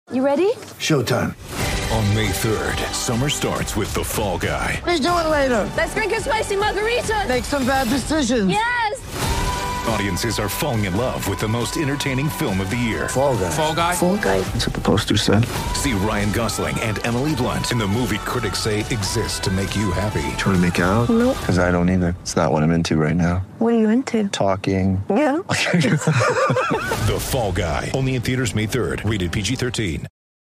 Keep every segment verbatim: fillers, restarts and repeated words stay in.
You ready? Showtime. On May third, summer starts with The Fall Guy. Let's do it later. Let's drink a spicy margarita. Make some bad decisions. Yes! Audiences are falling in love with the most entertaining film of the year. Fall Guy. Fall Guy? Fall Guy. That's what the poster said. See Ryan Gosling and Emily Blunt in the movie critics say exists to make you happy. Trying to make it out? Nope. Because I don't either. It's not what I'm into right now. What are you into? Talking. Yeah. The Fall Guy. Only in theaters May third. Rated P G thirteen.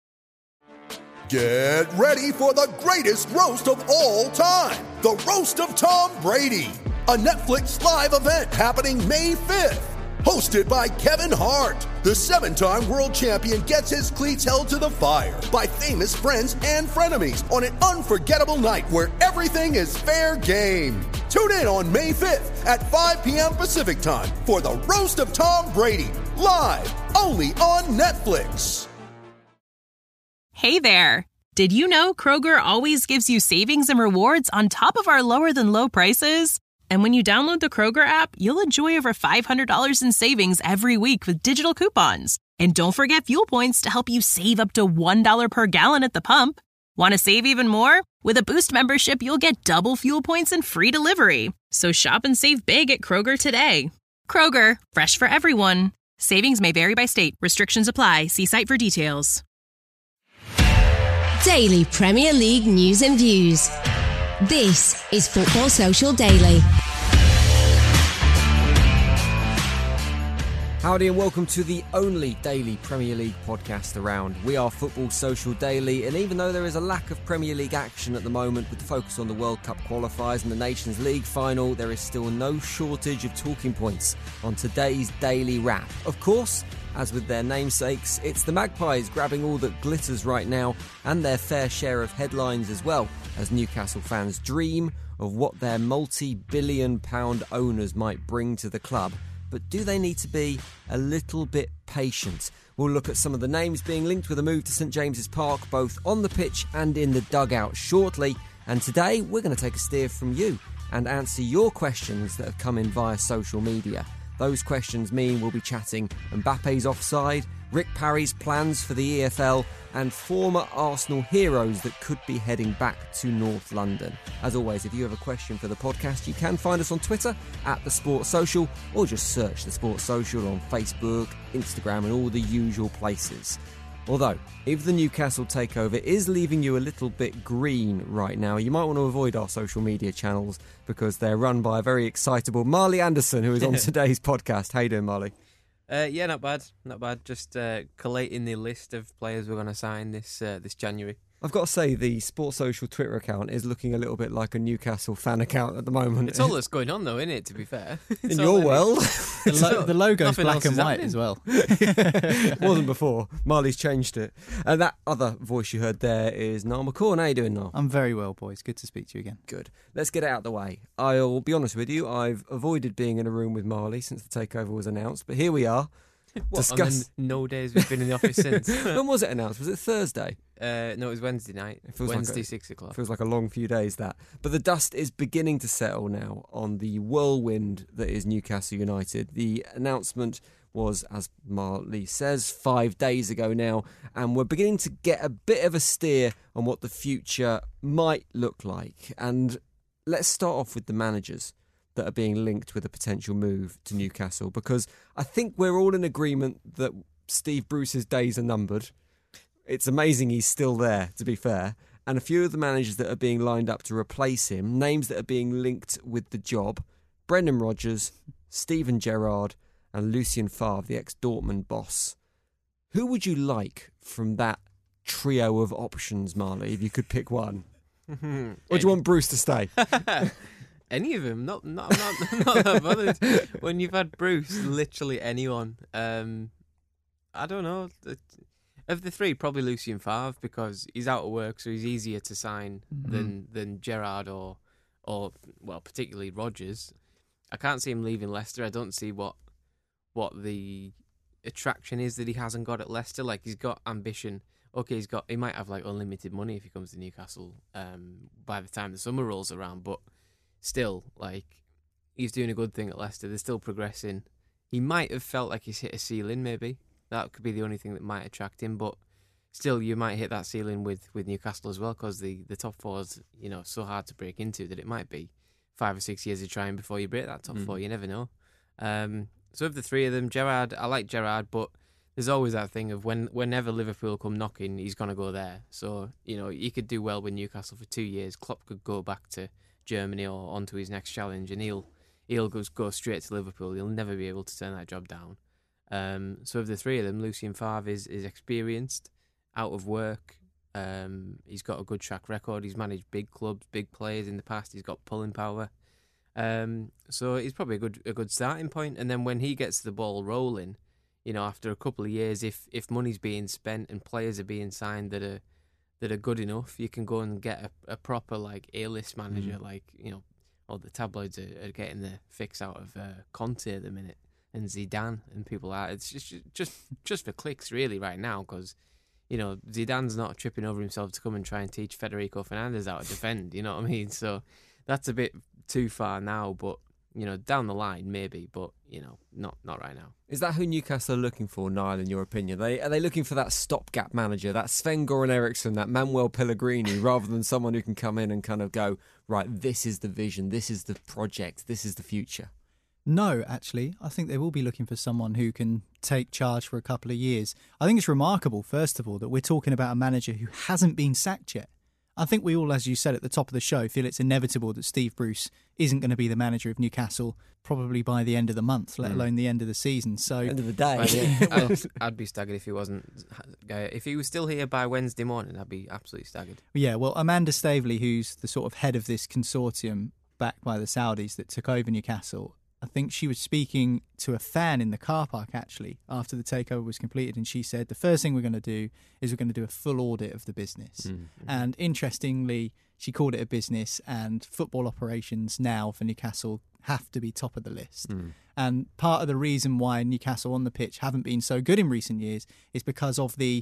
Get ready for the greatest roast of all time. The Roast of Tom Brady. A Netflix live event happening May fifth. Hosted by Kevin Hart. The seven-time world champion gets his cleats held to the fire by famous friends and frenemies on an unforgettable night where everything is fair game. Tune in on May fifth at five p.m. Pacific time for the Roast of Tom Brady. Live only on Netflix. Hey there! Did you know Kroger always gives you savings and rewards on top of our lower-than-low prices? And when you download the Kroger app, you'll enjoy over five hundred dollars in savings every week with digital coupons. And don't forget fuel points to help you save up to one dollar per gallon at the pump. Want to save even more? With a Boost membership, you'll get double fuel points and free delivery. So shop and save big at Kroger today. Kroger, fresh for everyone. Savings may vary by state. Restrictions apply. See site for details. Daily Premier League news and views. This is Football Social Daily. Howdy and welcome to the only daily Premier League podcast around. We are Football Social Daily, and even though there is a lack of Premier League action at the moment with the focus on the World Cup qualifiers and the Nations League final, there is still no shortage of talking points on today's daily wrap. Of course, as with their namesakes, it's the Magpies grabbing all that glitters right now and their fair share of headlines as well, as Newcastle fans dream of what their multi-billion pound owners might bring to the club. But do they need to be a little bit patient? We'll look at some of the names being linked with a move to St James's Park, both on the pitch and in the dugout shortly. And today we're going to take a steer from you and answer your questions that have come in via social media. Those questions mean we'll be chatting Mbappe's offside, Rick Parry's plans for the E F L, and former Arsenal heroes that could be heading back to North London. As always, if you have a question for the podcast, you can find us on Twitter at The Sports Social, or just search The Sports Social on Facebook, Instagram, and all the usual places. Although, if the Newcastle takeover is leaving you a little bit green right now, you might want to avoid our social media channels because they're run by a very excitable Marley Anderson, who is on today's podcast. How you doing, Marley? Uh, yeah, not bad, not bad. Just uh, collating the list of players we're going to sign this uh, this January. I've got to say, the Sports Social Twitter account is looking a little bit like a Newcastle fan account at the moment. It's all that's going on, though, isn't it, to be fair? In your world. The, lo- the logo's black and white as well. It wasn't before. Marley's changed it. And that other voice you heard there is Niall McCorn. How you doing, Niall? I'm very well, boys. Good to speak to you again. Good. Let's get it out of the way. I'll be honest with you, I've avoided being in a room with Marley since the takeover was announced, but here we are. What, Discuss. on the no days we've been in the office since. When was it announced? Was it Thursday? Uh, no, it was Wednesday night. It feels Wednesday, like a, six o'clock. Feels like a long few days, that. But the dust is beginning to settle now on the whirlwind that is Newcastle United. The announcement was, as Marley says, five days ago now, and we're beginning to get a bit of a steer on what the future might look like. And let's start off with the managers that are being linked with a potential move to Newcastle, because I think we're all in agreement that Steve Bruce's days are numbered. It's amazing he's still there, to be fair. And a few of the managers that are being lined up to replace him, names that are being linked with the job: Brendan Rodgers, Steven Gerrard, and Lucien Favre, the ex-Dortmund boss. Who would you like from that trio of options, Marley, if you could pick one? Or do you want Bruce to stay? Any of them, not not not, not that bothered. When you've had Bruce, literally anyone. Um, I don't know. Of the three, probably Lucien Favre, because he's out of work, so he's easier to sign mm-hmm. than than Gerrard or or well, particularly Rodgers. I can't see him leaving Leicester. I don't see what what the attraction is that he hasn't got at Leicester. Like, he's got ambition. Okay, he's got he might have like unlimited money if he comes to Newcastle um, by the time the summer rolls around, but still, like, he's doing a good thing at Leicester. They're still progressing. He might have felt like he's hit a ceiling, maybe. That could be the only thing that might attract him. But still, you might hit that ceiling with, with Newcastle as well, because the, the top four is, you know, so hard to break into that it might be five or six years of trying before you break that top mm. four. You never know. Um, so of the three of them, Gerrard, I like Gerrard, but there's always that thing of when whenever Liverpool come knocking, he's going to go there. So, you know, he could do well with Newcastle for two years. Klopp could go back to Germany or onto his next challenge, and he'll he'll go, go straight to Liverpool. He'll never be able to turn that job down. Um, so of the three of them, Lucien Favre is, is experienced, out of work. Um, he's got a good track record. He's managed big clubs, big players in the past. He's got pulling power. Um, so he's probably a good a good starting point. And then when he gets the ball rolling, you know, after a couple of years, if if money's being spent and players are being signed that are that are good enough, you can go and get a, a proper like A-list manager. Mm. Like, you know, all the tabloids are, are getting the fix out of uh, Conte at the minute and Zidane and people like that. It's just just just for clicks really right now, because, you know, Zidane's not tripping over himself to come and try and teach Federico Fernandez how to defend. You know what I mean? So that's a bit too far now, but, you know, down the line maybe, but, you know, not not right now. Is that who Newcastle are looking for, Niall, in your opinion? Are they, are they looking for that stopgap manager, that Sven-Goran Eriksson, that Manuel Pellegrini, rather than someone who can come in and kind of go, right, this is the vision, this is the project, this is the future? No, actually. I think they will be looking for someone who can take charge for a couple of years. I think it's remarkable, first of all, that we're talking about a manager who hasn't been sacked yet. I think we all, as you said at the top of the show, feel it's inevitable that Steve Bruce isn't going to be the manager of Newcastle probably by the end of the month, let mm. alone the end of the season. So end of the day. I'd, I'd be staggered if he wasn't. If he was still here by Wednesday morning, I'd be absolutely staggered. Yeah, well, Amanda Staveley, who's the sort of head of this consortium backed by the Saudis that took over Newcastle, I think she was speaking to a fan in the car park, actually, after the takeover was completed. And she said, the first thing we're going to do is we're going to do a full audit of the business. Mm-hmm. And interestingly, she called it a business, and football operations now for Newcastle have to be top of the list. Mm. And part of the reason why Newcastle on the pitch haven't been so good in recent years is because of the,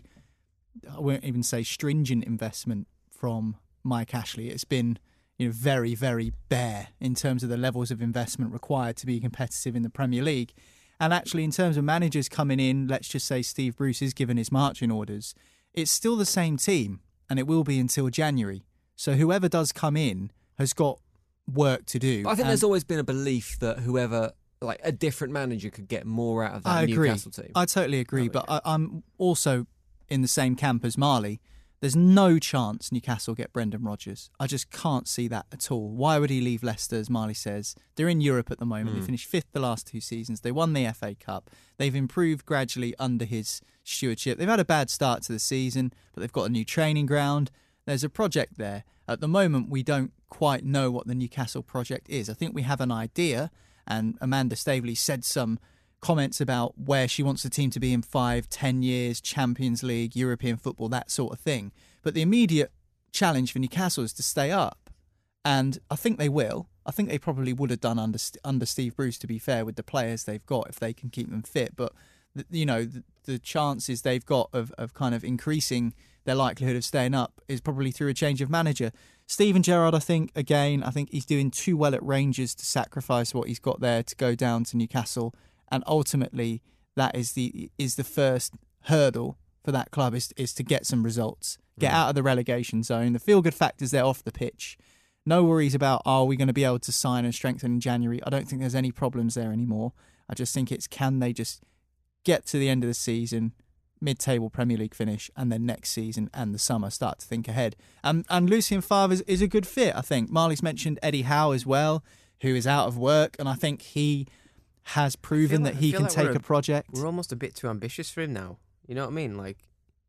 I won't even say stringent investment from Mike Ashley. It's been, you know, very, very bare in terms of the levels of investment required to be competitive in the Premier League. And actually, in terms of managers coming in, let's just say Steve Bruce is given his marching orders, it's still the same team, and it will be until January. So whoever does come in has got work to do. But I think and there's always been a belief that whoever, like a different manager, could get more out of that I agree. Newcastle team. I totally agree, but I, I'm also in the same camp as Marley. There's no chance Newcastle get Brendan Rodgers. I just can't see that at all. Why would he leave Leicester, as Marley says? They're in Europe at the moment. Mm. They finished fifth the last two seasons. They won the F A Cup. They've improved gradually under his stewardship. They've had a bad start to the season, but they've got a new training ground. There's a project there. At the moment, we don't quite know what the Newcastle project is. I think we have an idea, and Amanda Staveley said some comments about where she wants the team to be in five, ten years, Champions League, European football, that sort of thing. But the immediate challenge for Newcastle is to stay up. And I think they will. I think they probably would have done under under Steve Bruce, to be fair, with the players they've got, if they can keep them fit. But, you know, the, the chances they've got of, of kind of increasing their likelihood of staying up is probably through a change of manager. Steven Gerrard, I think, again, I think he's doing too well at Rangers to sacrifice what he's got there to go down to Newcastle. And ultimately, that is the is the first hurdle for that club, is, is to get some results, get mm. out of the relegation zone. The feel-good factors there off the pitch. No worries about, are we going to be able to sign and strengthen in January? I don't think there's any problems there anymore. I just think it's, can they just get to the end of the season, mid-table Premier League finish, and then next season and the summer start to think ahead. Um, and Lucien Favre is, is a good fit, I think. Marley's mentioned Eddie Howe as well, who is out of work, and I think he has proven like, that he can like take a, a project. We're almost a bit too ambitious for him now. You know what I mean? Like,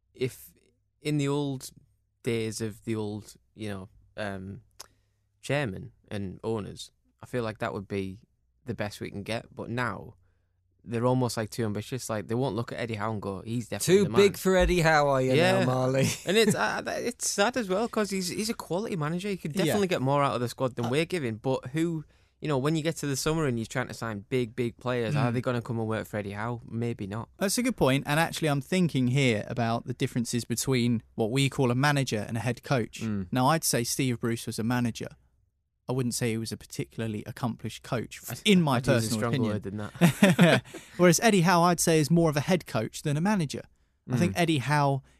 if in the old days of the old, you know, um, chairman and owners, I feel like that would be the best we can get. But now, they're almost like too ambitious. Like, they won't look at Eddie Howe and go, he's definitely too the man. big for Eddie Howe, are you yeah. now, Marley? And it's uh, it's sad as well, because he's he's a quality manager. He could definitely yeah. get more out of the squad than uh, we're giving. But who, you know, when you get to the summer and you're trying to sign big, big players, mm. are they going to come and work for Eddie Howe? Maybe not. That's a good point. And actually, I'm thinking here about the differences between what we call a manager and a head coach. Mm. Now, I'd say Steve Bruce was a manager. I wouldn't say he was a particularly accomplished coach, in my I'd personal use a stronger opinion. word than that. Whereas Eddie Howe, I'd say, is more of a head coach than a manager. Mm. I think Eddie Howe,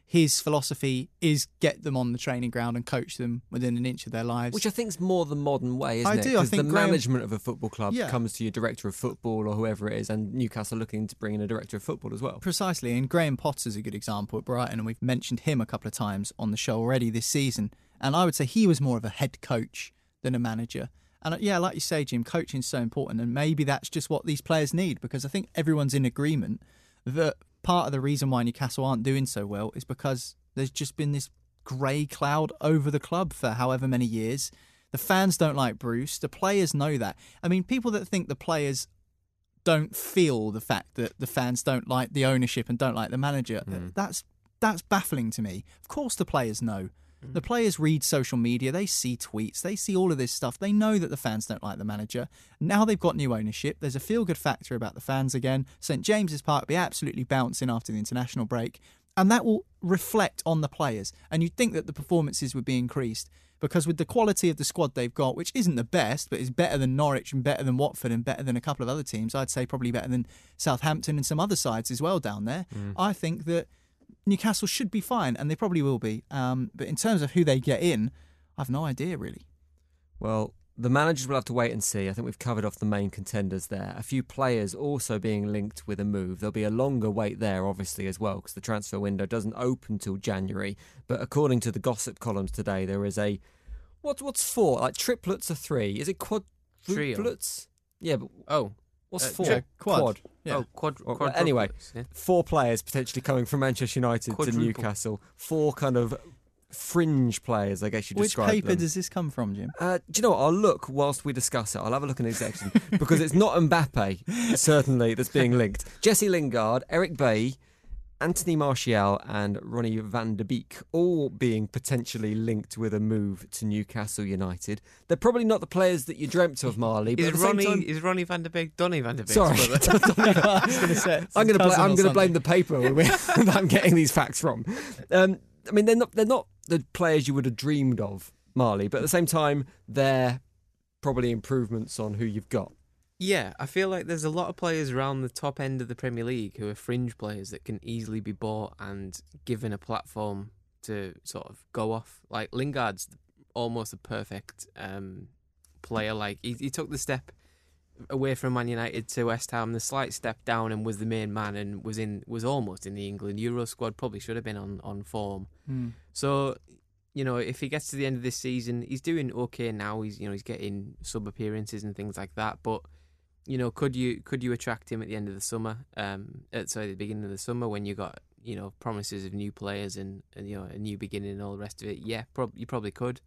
his philosophy is get them on the training ground and coach them within an inch of their lives. Which I think is more the modern way, isn't I it? do. I Because think the Graham- management of a football club Yeah. comes to your director of football or whoever it is, and Newcastle looking to bring in a director of football as well. Precisely, and Graham Potter's a good example at Brighton, and we've mentioned him a couple of times on the show already this season. And I would say he was more of a head coach than a manager. And uh, yeah, like you say, Jim, coaching's so important, and maybe that's just what these players need, because I think everyone's in agreement that part of the reason why Newcastle aren't doing so well is because there's just been this grey cloud over the club for however many years. The fans don't like Bruce. The players know that. I mean, people that think the players don't feel the fact that the fans don't like the ownership and don't like the manager, Mm. that's that's baffling to me. Of course the players know. Mm. The players read social media, they see tweets, they see all of this stuff. They know that the fans don't like the manager. Now they've got new ownership. There's a feel-good factor about the fans again. St James's Park will be absolutely bouncing after the international break. And that will reflect on the players. And you'd think that the performances would be increased, because with the quality of the squad they've got, which isn't the best, but is better than Norwich and better than Watford and better than a couple of other teams, I'd say probably better than Southampton and some other sides as well down there, Mm. I think that Newcastle should be fine, and they probably will be. Um, but in terms of who they get in, I've no idea, really. Well, the managers will have to wait and see. I think we've covered off the main contenders there. A few players also being linked with a move. There'll be a longer wait there, obviously, as well, because the transfer window doesn't open till January. But according to the gossip columns today, there is a... What, what's four? Like triplets or three? Is it quadruplets? Yeah, but... Oh. What's Uh, four? tri- quad. Yeah. Oh, quad, Well, quadruplets, anyway, yeah. four players potentially coming from Manchester United to Quadruple. Newcastle. Four kind of fringe players, I guess you Which describe paper them. does this come from, Jim? Uh, do you know what? I'll look whilst we discuss it. I'll have a look in the section because it's not Mbappe, certainly, that's being linked. Jesse Lingard, Eric Bailly, Anthony Martial and Ronnie van der Beek all being potentially linked with a move to Newcastle United. They're probably not the players that you dreamt of, Marley. But Is at the same Ronnie time- is Ronnie van der Beek Donny van der Beek? Sorry. I was going to say. I'm going to bla- I'm going to blame the paper that I'm getting these facts from. Um, I mean, they're not they're not the players you would have dreamed of, Marley, but at the same time, they're probably improvements on who you've got. Yeah, I feel like there's a lot of players around the top end of the Premier League who are fringe players that can easily be bought and given a platform to sort of go off. Like Lingard's almost a perfect um, player. Like he, he took the step away from Man United to West Ham, the slight step down, and was the main man and was in was almost in the England Euro squad. Probably should have been on on form. Mm. So, you know, if he gets to the end of this season, he's doing okay now. He's you know he's getting sub appearances and things like that, but. You know, could you could you attract him at the end of the summer? Um, at, sorry, the beginning of the summer when you got you know promises of new players and, and you know a new beginning and all the rest of it. Yeah, prob- you probably could.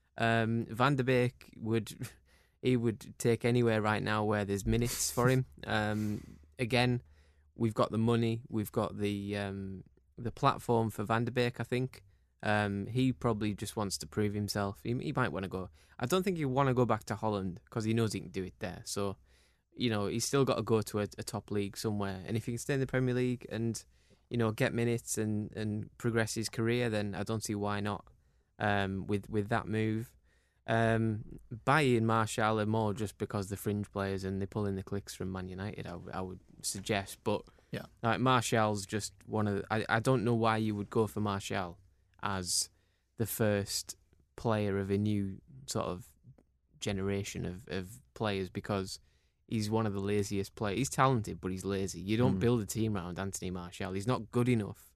Um, Van der Beek would he would take anywhere right now where there's minutes for him. Um, again, we've got the money, we've got the um, the platform for Van der Beek. I think um, he probably just wants to prove himself. He, he might want to go. I don't think he want to go back to Holland because he knows he can do it there. So. You know, he's still got to go to a, a top league somewhere. And if he can stay in the Premier League and, you know, get minutes and, and progress his career, then I don't see why not um, with, with that move. Um, Bailly and Martial are more just because they're fringe players and they pull in the clicks from Man United, I, I would suggest. But yeah, like Martial's just one of the... I, I don't know why you would go for Martial as the first player of a new sort of generation of, of players because... He's one of the laziest players. He's talented, but he's lazy. You don't Mm. build a team around Anthony Martial. He's not good enough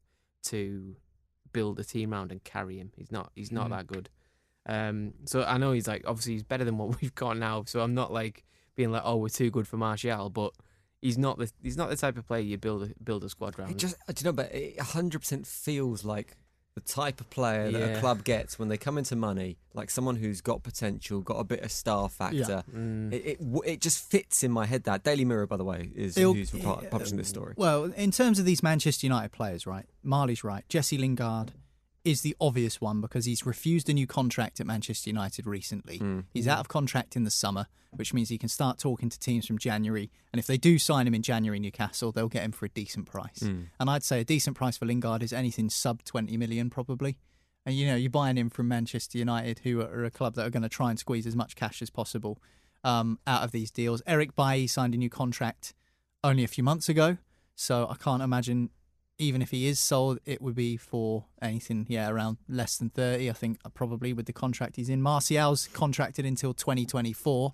to build a team around and carry him. He's not. He's not Mm. that good. Um, so I know he's like obviously he's better than what we've got now. So I'm not like being like, oh, we're too good for Martial, but he's not the he's not the type of player you build a, build a squad around. It just, do you know, but it one hundred percent feels like the type of player that Yeah. a club gets when they come into money, like someone who's got potential, got a bit of star factor. Yeah. Mm. It, it it just fits in my head. That Daily Mirror, by the way, is It'll- who's pu- publishing this story. Well, in terms of these Manchester United players, right? Marley's right. Jesse Lingard is the obvious one because he's refused a new contract at Manchester United recently. Mm. He's out of contract in the summer, which means he can start talking to teams from January. And if they do sign him in January, Newcastle, they'll get him for a decent price. Mm. And I'd say a decent price for Lingard is anything sub twenty million probably. And, you know, you're buying him from Manchester United, who are a club that are going to try and squeeze as much cash as possible um, out of these deals. Eric Bailly signed a new contract only a few months ago, so I can't imagine even if he is sold, it would be for anything, yeah, around less than thirty, I think, probably, with the contract he's in. Martial's contracted until twenty twenty-four,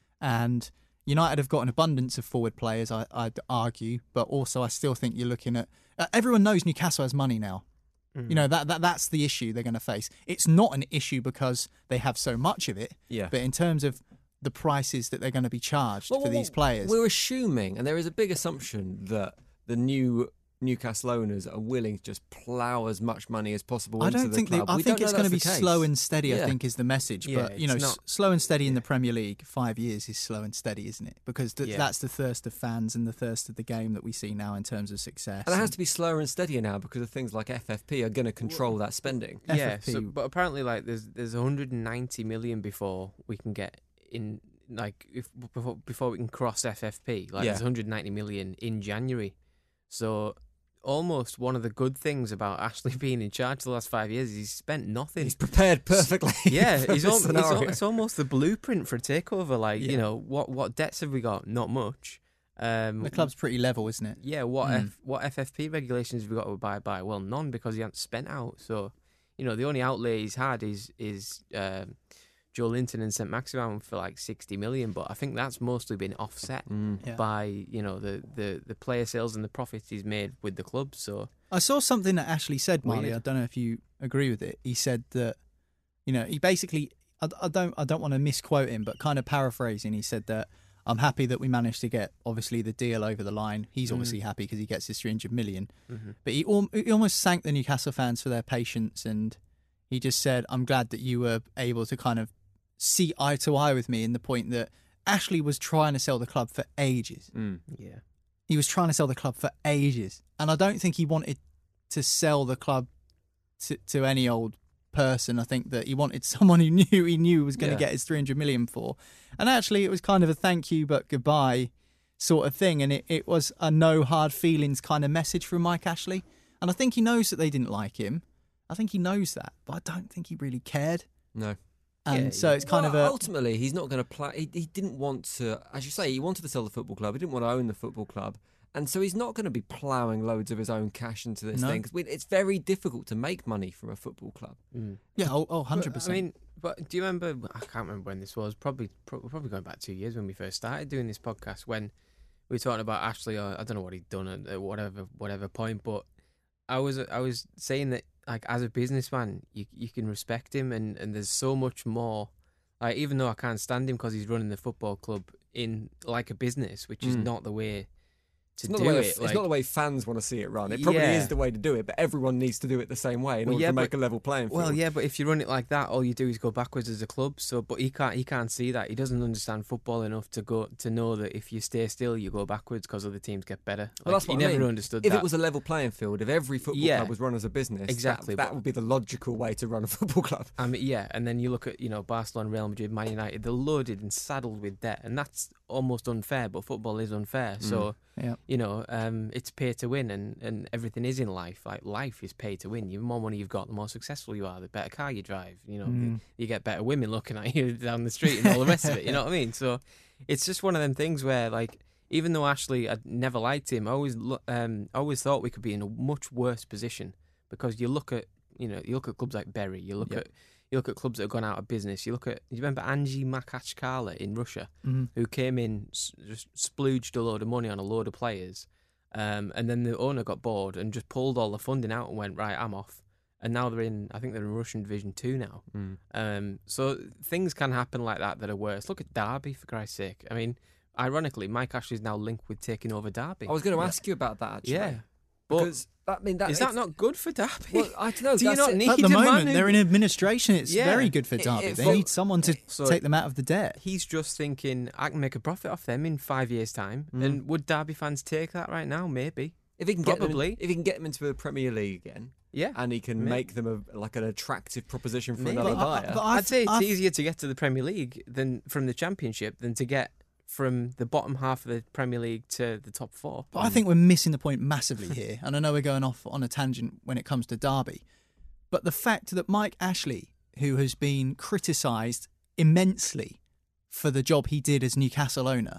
and United have got an abundance of forward players, I, I'd argue, but also I still think you're looking at... Uh, everyone knows Newcastle has money now. Mm. You know, that, that that's the issue they're going to face. It's not an issue because they have so much of it, yeah. but in terms of the prices that they're going to be charged well, for well, these players... We're assuming, and there is a big assumption, that the new Newcastle owners are willing to just plough as much money as possible I into don't the think club. They, I we think don't it's know going to be that's the slow case. and steady, yeah. I think, is the message. Yeah, but, you know, not, s- slow and steady yeah. in the Premier League, five years is slow and steady, isn't it? Because th- yeah. that's the thirst of fans and the thirst of the game that we see now in terms of success. And it has to be slower and steadier now because of things like F F P are going to control that spending. Yeah, F F P. so, but apparently, like, there's there's one hundred ninety million before we can get in, like, if before, before we can cross F F P. Like, Yeah. there's one hundred ninety million in January. So, almost one of the good things about Ashley being in charge the last five years is he's spent nothing. He's prepared perfectly. Yeah, for he's this al- it's, scenario. al- it's almost the blueprint for a takeover. Like, Yeah. you know, what what debts have we got? Not much. Um, The club's pretty level, isn't it? Yeah, what Mm. F, what F F P regulations have we got to abide by? Well, none, because he hasn't spent out. So, you know, the only outlay he's had is is um, Joe Linton and Saint Maximin for like sixty million. But I think that's mostly been offset Mm. Yeah. by, you know, the, the, the player sales and the profits he's made with the club. So I saw something that Ashley said, Marley. Weird. I don't know if you agree with it. He said that, you know, he basically, I, I don't, I don't want to misquote him, but kind of paraphrasing, he said that I'm happy that we managed to get obviously the deal over the line. He's Mm. obviously happy because he gets his three hundred million. mm-hmm. But he, al- he almost thanked the Newcastle fans for their patience, and he just said, "I'm glad that you were able to kind of see eye to eye with me in the point that Ashley was trying to sell the club for ages. Mm. yeah. He was trying to sell the club for ages, and I don't think he wanted to sell the club to, to any old person. I think that he wanted someone who knew he knew was going to Yeah. get his three hundred million for. And actually, it was kind of a thank you but goodbye sort of thing, and it, it was a no hard feelings kind of message from Mike Ashley. And I think he knows that they didn't like him. I think he knows that, but I don't think he really cared. No. And Yeah, so yeah. it's kind Well, of a ultimately, he's not going to play. He, he didn't want to, as you say, he wanted to sell the football club. He didn't want to own the football club, and so he's not going to be ploughing loads of his own cash into this No. thing. Because it's very difficult to make money from a football club. Mm. yeah, oh, oh one But, hundred percent. I mean, but do you remember? I can't remember when this was. Probably, pro- probably going back two years when we first started doing this podcast. When we were talking about Ashley, or I don't know what he'd done at, at whatever whatever point, but I was I was saying that, like, as a businessman, you you can respect him, and, and there's so much more. Like, even though I can't stand him because he's running the football club in like a business, which is Mm. not the way to It's not, do the way it. it's like, not the way fans want to see it run. It probably Yeah. is the way to do it, but everyone needs to do it the same way in Well, order yeah, to make but- a level playing field. Well, yeah, but if you run it like that, all you do is go backwards as a club. So, but he can't. He can't see that. He doesn't understand football enough to go to know that if you stay still, you go backwards because other teams get better. Well, Like, that's what he I never mean. understood If that. it was a level playing field, if every football Yeah. club was run as a business, Exactly, that, that but- would be the logical way to run a football club. I mean, yeah, and then you look at, you know, Barcelona, Real Madrid, Man United. They're loaded and saddled with debt, and that's almost unfair. But football is unfair, so Yeah. you know, um, it's pay to win, and, and everything is in life. Like, life is pay to win. The more money you've got, the more successful you are. The better car you drive. You know, Mm. you get better women looking at you down the street and all the rest of it. You know what I mean? So it's just one of them things where, like, even though Ashley, I'd never liked him, I always lo- um, I always thought we could be in a much worse position, because you look at, you know, you look at clubs like Bury, you look Yep. at you look at clubs that have gone out of business. You look at, you remember Angie Makachkala in Russia, Mhm. who came in, s- just splooged a load of money on a load of players, um, and then the owner got bored and just pulled all the funding out and went, right, I'm off. And now they're in, I think they're in Russian Division Two now. Mm. Um, so things can happen like that that are worse. Look at Derby, for Christ's sake. I mean, ironically, Mike Ashley's now linked with taking over Derby. I was going to ask you about that, actually. Yeah. But Because, I mean, that, is that it's- not good for Derby? Well, I don't know. Do you that's not it. need At the a man moment, who- they're in administration. It's Yeah. very good for It- Derby. it- they well, need someone to so- take them out of the debt. He's just thinking, I can make a profit off them in five years' time. Mm. And would Derby fans take that right now? Maybe. If he can get them in- Probably. if he can get them into the Premier League again, Yeah. and he can Maybe. make them a, like an attractive proposition for Maybe. another But I- buyer. but I- I'd I've- say it's I've- easier to get to the Premier League than from the Championship than to get from the bottom half of the Premier League to the top four. But I think we're missing the point massively here. And I know we're going off on a tangent when it comes to Derby. But the fact that Mike Ashley, who has been criticised immensely for the job he did as Newcastle owner,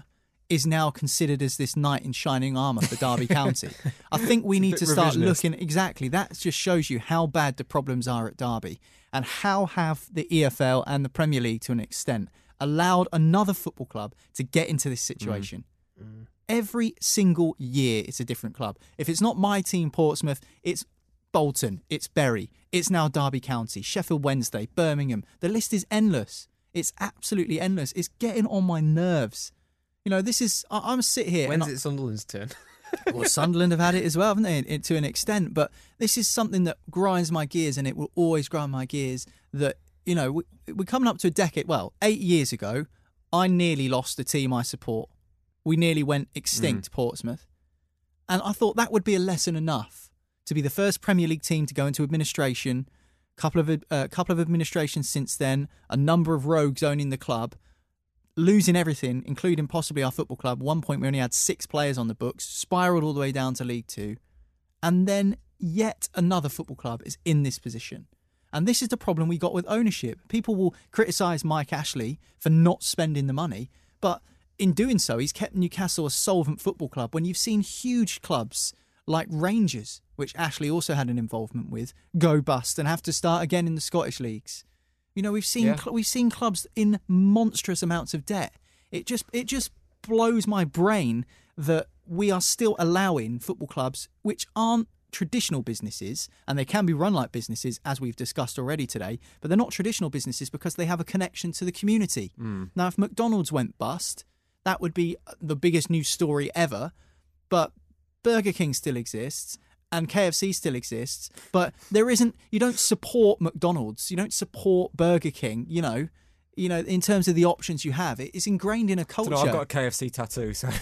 is now considered as this knight in shining armour for Derby County. I think we need to start looking... Exactly. That just shows you how bad the problems are at Derby and how have the E F L and the Premier League, to an extent, allowed another football club to get into this situation. Mm. Mm. Every single year it's a different club. If it's not my team, Portsmouth, it's Bolton, it's Bury, it's now Derby County, Sheffield Wednesday, Birmingham. The list is endless. It's absolutely endless. It's getting on my nerves. You know, this is... I, I'm sit here... When's and it Sunderland's turn? Well, Sunderland have had it as well, haven't they, it, to an extent. But this is something that grinds my gears, and it will always grind my gears, that, you know, we, we're coming up to a decade... Well, eight years ago, I nearly lost the team I support. We nearly went extinct, mm. Portsmouth. And I thought that would be a lesson enough to be the first Premier League team to go into administration, couple of a uh, couple of administrations since then, a number of rogues owning the club, losing everything, including possibly our football club. One point we only had six players on the books, spiralled all the way down to League Two. And then yet another football club is in this position. And this is the problem we got with ownership. People will criticise Mike Ashley for not spending the money, but in doing so, he's kept Newcastle a solvent football club when you've seen huge clubs like Rangers, which Ashley also had an involvement with, go bust and have to start again in the Scottish leagues. You know, we've seen yeah. cl- we've seen clubs in monstrous amounts of debt. It just it just blows my brain that we are still allowing football clubs which aren't traditional businesses, and they can be run like businesses, as we've discussed already today, but they're not traditional businesses because they have a connection to the community. Mm. Now, if McDonald's went bust, that would be the biggest news story ever, but Burger King still exists and K F C still exists, but there isn't, you don't support McDonald's, you don't support Burger King, you know, you know, in terms of the options you have. It's ingrained in a culture. Know, I've got a K F C tattoo, so.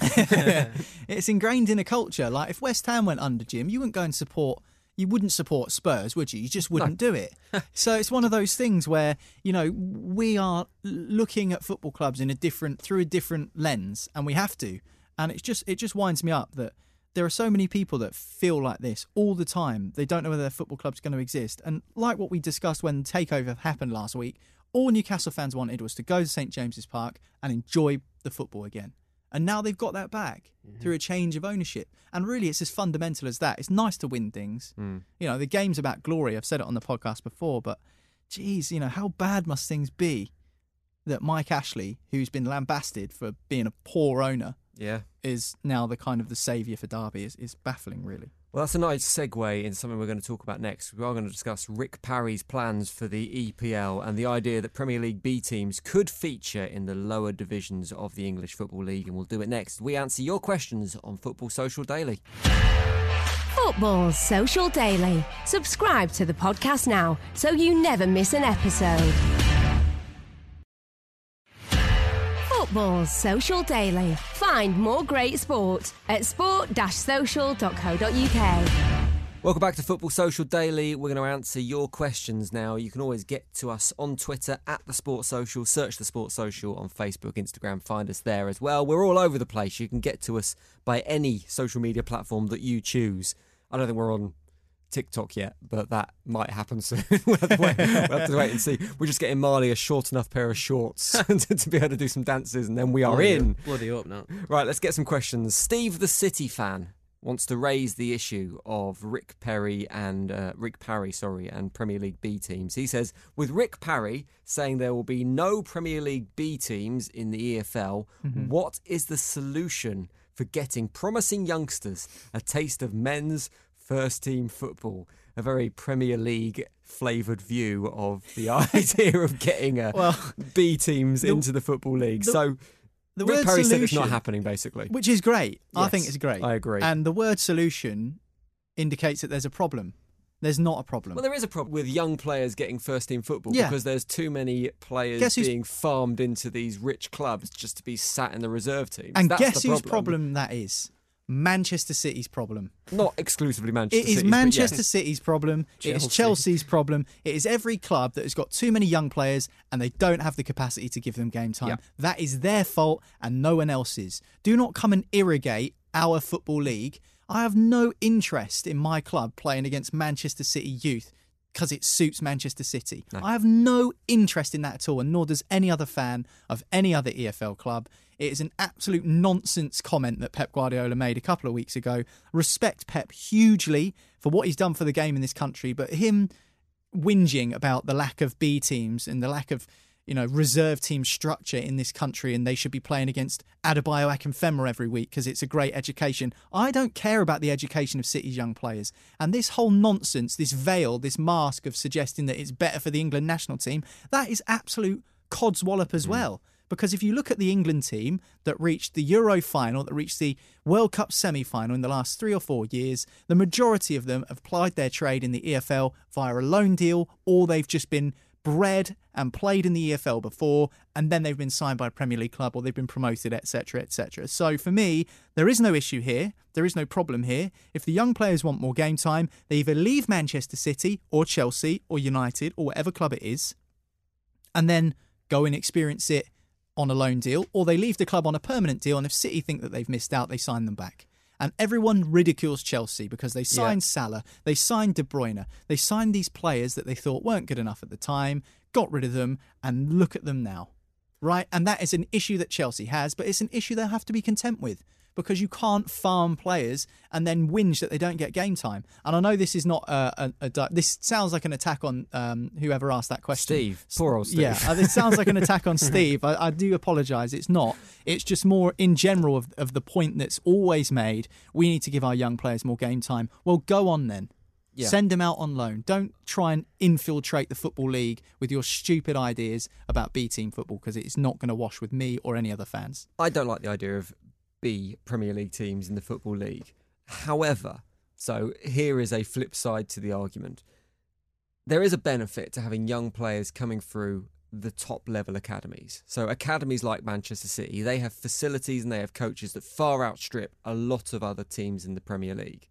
It's ingrained in a culture. Like, if West Ham went under, Jim, you wouldn't go and support, you wouldn't support Spurs, would you? You just wouldn't no. do it. So it's one of those things where, you know, we are looking at football clubs in a different, through a different lens, and we have to. And it's just, it just winds me up that there are so many people that feel like this all the time. They don't know whether their football club's going to exist. And like what we discussed when the takeover happened last week, all Newcastle fans wanted was to go to St James's Park and enjoy the football again. And now they've got that back mm-hmm. through a change of ownership. And really, it's as fundamental as that. It's nice to win things. Mm. You know, the game's about glory. I've said it on the podcast before, but geez, you know, how bad must things be that Mike Ashley, who's been lambasted for being a poor owner, yeah, is now the kind of the saviour for Derby. Is is baffling, really. Well, that's a nice segue into something we're going to talk about next. We are going to discuss Rick Parry's plans for the E P L and the idea that Premier League B teams could feature in the lower divisions of the English Football League, and we'll do it next. We answer your questions on Football Social Daily. Football Social Daily. Subscribe to the podcast now so you never miss an episode. Football Social Daily. Find more great sport at sport dash social dot co dot uk. Welcome back to Football Social Daily. We're going to answer your questions now. You can always get to us on Twitter at The Sport Social. Search The Sport Social on Facebook, Instagram. Find us there as well. We're all over the place. You can get to us by any social media platform that you choose. I don't think we're on TikTok yet, but that might happen soon. we'll, have to wait, we'll have to wait and see. We're just getting Marley a short enough pair of shorts to, to be able to do some dances, and then we are bloody in. Up, bloody up now. Right, let's get some questions. Steve, the City fan, wants to raise the issue of Rick Parry and uh, Rick Parry, sorry, and Premier League B teams. He says, with Rick Parry saying there will be no Premier League B teams in the E F L, mm-hmm. what is the solution for getting promising youngsters a taste of men's first team football? A very Premier League flavoured view of the idea of getting a well, B teams the, into the Football League. The, so the Rick Parry said it's not happening, basically. Which is great. Yes, I think it's great. I agree. And the word solution indicates that there's a problem. There's not a problem. Well, there is a problem with young players getting first team football yeah. because there's too many players being farmed into these rich clubs just to be sat in the reserve teams. And That's guess the whose problem. problem that is? Manchester City's problem. Not exclusively Manchester City's. It is City's, Manchester yes. City's problem. Chelsea. It is Chelsea's problem. It is every club that has got too many young players and they don't have the capacity to give them game time. Yep. That is their fault and no one else's. Do not come and irrigate our Football League. I have no interest in my club playing against Manchester City youth. because it suits Manchester City. No. I have no interest in that at all, and nor does any other fan of any other E F L club. It is an absolute nonsense comment that Pep Guardiola made a couple of weeks ago. Respect Pep hugely for what he's done for the game in this country, but him whinging about the lack of B teams and the lack of, you know, reserve team structure in this country, and they should be playing against Adebayo Akinfenwa every week because it's a great education. I don't care about the education of City's young players. And this whole nonsense, this veil, this mask of suggesting that it's better for the England national team, that is absolute codswallop as mm. well. Because if you look at the England team that reached the Euro final, that reached the World Cup semi-final in the last three or four years, the majority of them have plied their trade in the E F L via a loan deal, or they've just been bred and played in the E F L before, and then they've been signed by a Premier League club, or they've been promoted, et cetera, et cetera. So for me, there is no issue here. There is no problem here. If the young players want more game time, they either leave Manchester City or Chelsea or United or whatever club it is, and then go and experience it on a loan deal, or they leave the club on a permanent deal, and if City think that they've missed out, they sign them back. And everyone ridicules Chelsea because they signed yeah. Salah, they signed De Bruyne, they signed these players that they thought weren't good enough at the time, got rid of them, and look at them now, right? And that is an issue that Chelsea has, but it's an issue they'll have to be content with, because you can't farm players and then whinge that they don't get game time. And I know this is not a... a, a this sounds like an attack on um, whoever asked that question. Steve. Poor old Steve. Yeah, it sounds like an attack on Steve. I, I do apologise. It's not. It's just more in general of, of the point that's always made. We need to give our young players more game time. Well, go on then. Yeah. Send them out on loan. Don't try and infiltrate the Football League with your stupid ideas about B-team football, because it's not going to wash with me or any other fans. I don't like the idea of B Premier League teams in the Football League. However, so here is a flip side to the argument. There is a benefit to having young players coming through the top level academies. So academies like Manchester City, they have facilities and they have coaches that far outstrip a lot of other teams in the Premier League.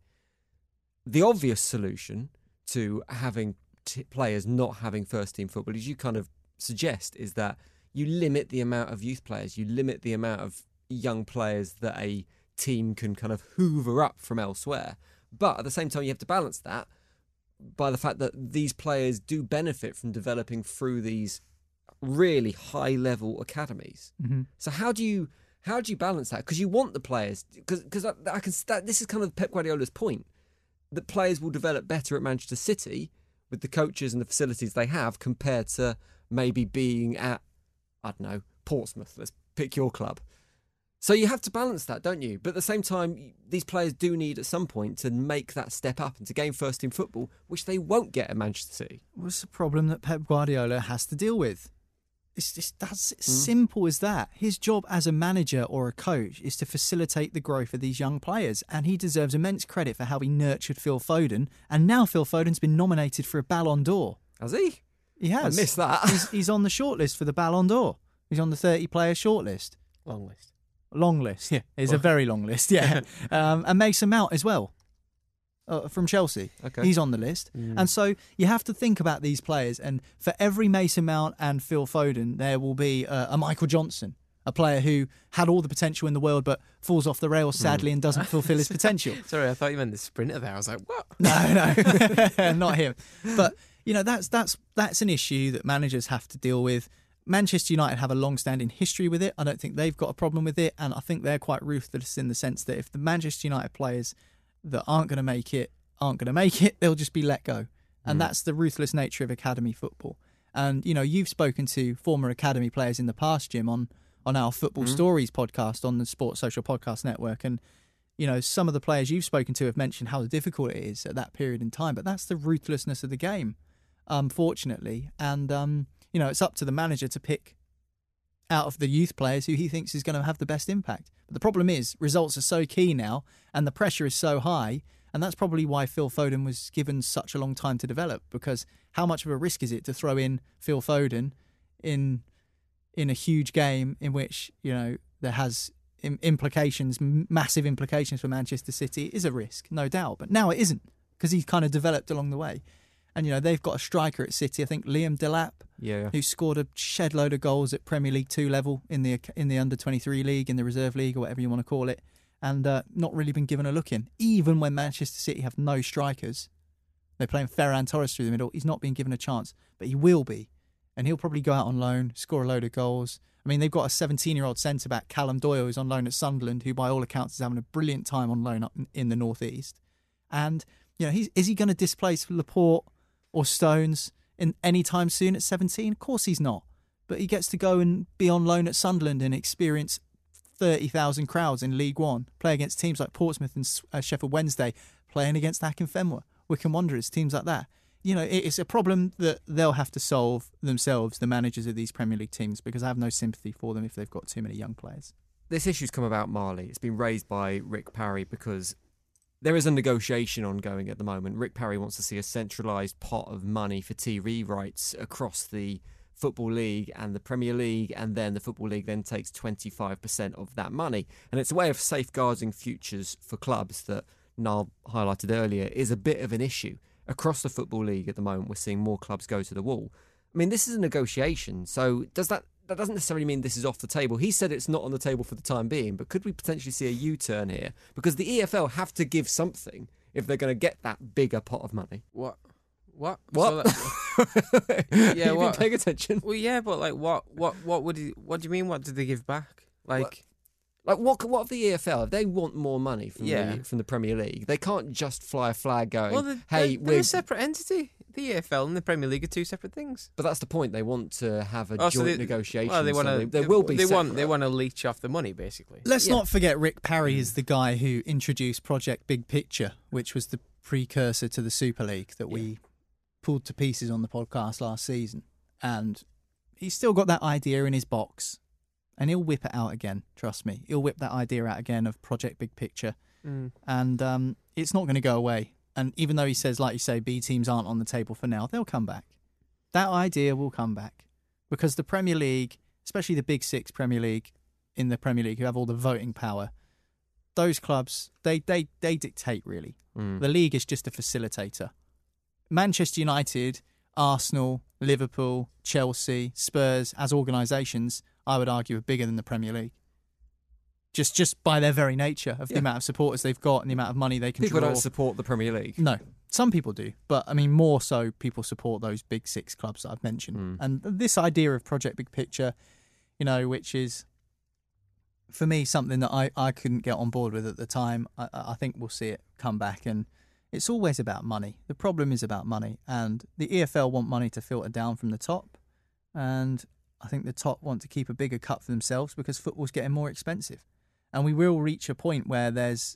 The obvious solution to having t- players not having first team football, as you kind of suggest, is that you limit the amount of youth players, you limit the amount of young players that a team can kind of hoover up from elsewhere. But at the same time, you have to balance that by the fact that these players do benefit from developing through these really high-level academies. Mm-hmm. So how do you how do you balance that? Because you want the players, because because I, I can that, this is kind of Pep Guardiola's point, that players will develop better at Manchester City with the coaches and the facilities they have compared to maybe being at, I don't know, Portsmouth. Let's pick your club. So you have to balance that, don't you? But at the same time, these players do need at some point to make that step up and to gain first-team football, which they won't get at Manchester City. What's the problem that Pep Guardiola has to deal with? It's just that's Mm. simple as that. His job as a manager or a coach is to facilitate the growth of these young players, and he deserves immense credit for how he nurtured Phil Foden. And now Phil Foden's been nominated for a Ballon d'Or. Has he? He has. I missed that. he's, he's on the shortlist for the Ballon d'Or. He's on the thirty-player shortlist. Long list. Long list. Yeah. It's a very long list, yeah. um, and Mason Mount as well, uh, from Chelsea. Okay. He's on the list. Mm. And so you have to think about these players, and for every Mason Mount and Phil Foden, there will be uh, a Michael Johnson, a player who had all the potential in the world but falls off the rails sadly mm. and doesn't fulfil his potential. Sorry, I thought you meant the sprinter there. I was like, what? No, no, not him. But, you know, that's that's that's an issue that managers have to deal with. Manchester United have a long-standing history with it. I don't think they've got a problem with it, and I think they're quite ruthless in the sense that if the Manchester United players that aren't going to make it aren't going to make it, they'll just be let go. And mm. that's the ruthless nature of academy football. And, you know, you've spoken to former academy players in the past, Jim, on, on our Football mm. Stories podcast on the Sports Social Podcast Network, and, you know, some of the players you've spoken to have mentioned how difficult it is at that period in time, but that's the ruthlessness of the game, unfortunately. And, um you know, it's up to the manager to pick out of the youth players who he thinks is going to have the best impact. But the problem is results are so key now and the pressure is so high, and that's probably why Phil Foden was given such a long time to develop, because how much of a risk is it to throw in Phil Foden in in a huge game in which, you know, there has implications, massive implications for Manchester City? It is a risk, no doubt. But now it isn't, because he's kind of developed along the way. And, you know, they've got a striker at City, I think Liam Delap, yeah. who scored a shed load of goals at Premier League two level in the in the under twenty-three league, in the reserve league, or whatever you want to call it, and uh, not really been given a look in, even when Manchester City have no strikers. They're playing Ferran Torres through the middle. He's not being given a chance, but he will be. And he'll probably go out on loan, score a load of goals. I mean, they've got a seventeen-year-old centre-back, Callum Doyle, who's on loan at Sunderland, who by all accounts is having a brilliant time on loan up in the North East. And, you know, he's, is he going to displace Laporte or Stones in any time soon at seventeen? Of course he's not. But he gets to go and be on loan at Sunderland and experience thirty thousand crowds in League One, play against teams like Portsmouth and uh, Sheffield Wednesday, playing against Akinfenwa, Wycombe Wanderers, teams like that. You know, it's a problem that they'll have to solve themselves, the managers of these Premier League teams, because I have no sympathy for them if they've got too many young players. This issue's come about, Marley. It's been raised by Rick Parry because there is a negotiation ongoing at the moment. Rick Parry wants to see a centralised pot of money for T V rights across the Football League and the Premier League, and then the Football League then takes twenty-five percent of that money. And it's a way of safeguarding futures for clubs that Niall highlighted earlier is a bit of an issue. Across the Football League at the moment, we're seeing more clubs go to the wall. I mean, this is a negotiation, so does that that doesn't necessarily mean this is off the table. He said it's not on the table for the time being, but could we potentially see a U-turn here? Because the E F L have to give something if they're going to get that bigger pot of money. What? What? What? So that, yeah, You've what? been paying attention. Well, yeah, but like, what? What? What would he? What do you mean? What did they give back? Like. What? Like what? What of the E F L? If they want more money from Yeah. the from the Premier League, they can't just fly a flag going, Well, they're, "Hey, they're, they're we're." a separate entity. The E F L and the Premier League are two separate things. But that's the point. They want to have a Oh, so joint they- negotiation. Well, they want so to. there will be. They want. separate. They want to leech off the money, basically. Let's Yeah. not forget Rick Parry is the guy who introduced Project Big Picture, which was the precursor to the Super League that we pulled to pieces on the podcast last season. And he's still got that idea in his box. And he'll whip it out again, trust me. He'll whip that idea out again of Project Big Picture. Mm. And um, it's not going to go away. And even though he says, like you say, B teams aren't on the table for now, they'll come back. That idea will come back. Because the Premier League, especially the Big Six Premier League in the Premier League, who have all the voting power, those clubs, they, they, they dictate, really. Mm. The league is just a facilitator. Manchester United, Arsenal, Liverpool, Chelsea, Spurs, as organisations, I would argue, are bigger than the Premier League. Just just by their very nature of Yeah. the amount of supporters they've got and the amount of money they can People draw. don't support the Premier League. No, some people do, but I mean more so people support those big six clubs that I've mentioned. Mm. And this idea of Project Big Picture, you know, which is for me something that I, I couldn't get on board with at the time. I, I think we'll see it come back, and it's always about money. The problem is about money, and the E F L want money to filter down from the top, and I think the top want to keep a bigger cut for themselves because football's getting more expensive. And we will reach a point where there's,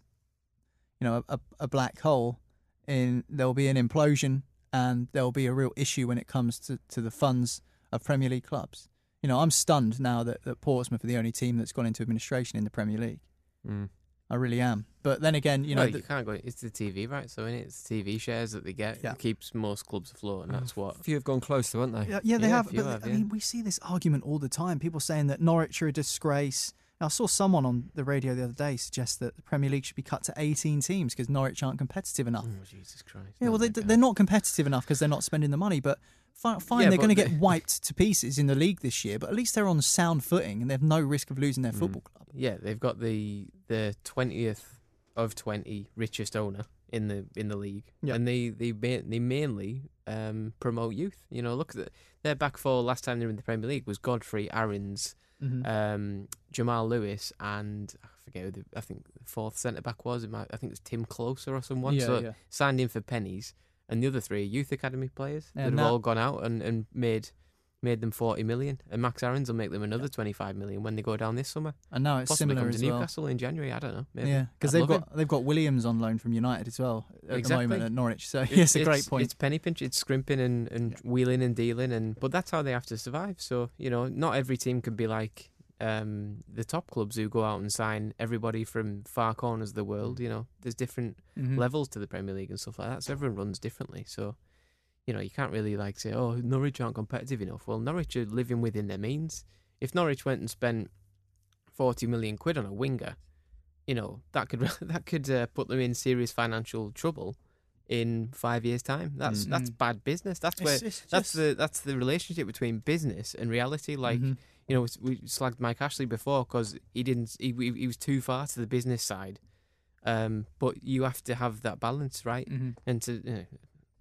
you know, a, a black hole, in there'll be an implosion, and there'll be a real issue when it comes to, to the funds of Premier League clubs. You know, I'm stunned now that, that Portsmouth are the only team that's gone into administration in the Premier League. Mm. I really am. But then again, you know, well, the, you can't go. It's the T V, right? So in it, it's T V shares that they get. Yeah. It keeps most clubs afloat, and that's what. A few have gone close to, haven't they? yeah, yeah, they Yeah, have. a few But have, I yeah. mean, we see this argument all the time. People saying that Norwich are a disgrace. Now, I saw someone on the radio the other day suggest that the Premier League should be cut to eighteen teams because Norwich aren't competitive enough. Oh, Jesus Christ! Yeah, well, not they, that they're guy. not competitive enough because they're not spending the money. But fine, fine Yeah, they're but going to they- get wiped to pieces in the league this year. But at least they're on sound footing and they have no risk of losing their Mm. football club. Yeah, they've got the the twentieth of twenty richest owner in the in the league, Yeah. and they they ma- they mainly um, promote youth. You know, look at the, their back four last time they were in the Premier League was Godfrey, Aarons, Mm-hmm. um, Jamal Lewis, and I forget who the, I think the fourth centre back was. It might, I think it was Tim Closer or someone. Yeah, so yeah. signed in for pennies, and the other three are youth academy players Yeah, that have now- all gone out and, and made made them forty million. And Max Aarons will make them another twenty five million when they go down this summer. And now it's Possibly similar come as to well. Newcastle in January. I don't know. Maybe. Yeah, because I'd they've love got they've got Williams on loan from United as well at Exactly. the moment at Norwich. So It- yeah, it's a great it's, point. It's penny pinch, it's scrimping and, and Yeah. wheeling and dealing, and but that's how they have to survive. So you know, not every team can be like um, the top clubs who go out and sign everybody from far corners of the world. You know, there's different Mhm. levels to the Premier League and stuff like that. So everyone runs differently. So you know, you can't really like say, oh, Norwich aren't competitive enough. Well, Norwich are living within their means. If Norwich went and spent forty million quid on a winger, you know, that could that could uh, put them in serious financial trouble in five years' time. That's Mhm. that's bad business. That's where It's- it's that's just- the that's the relationship between business and reality. Like Mhm. you know, we slagged Mike Ashley before because he didn't he he he was too far to the business side. Um, but you have to have that balance, right? Mhm. And to you know,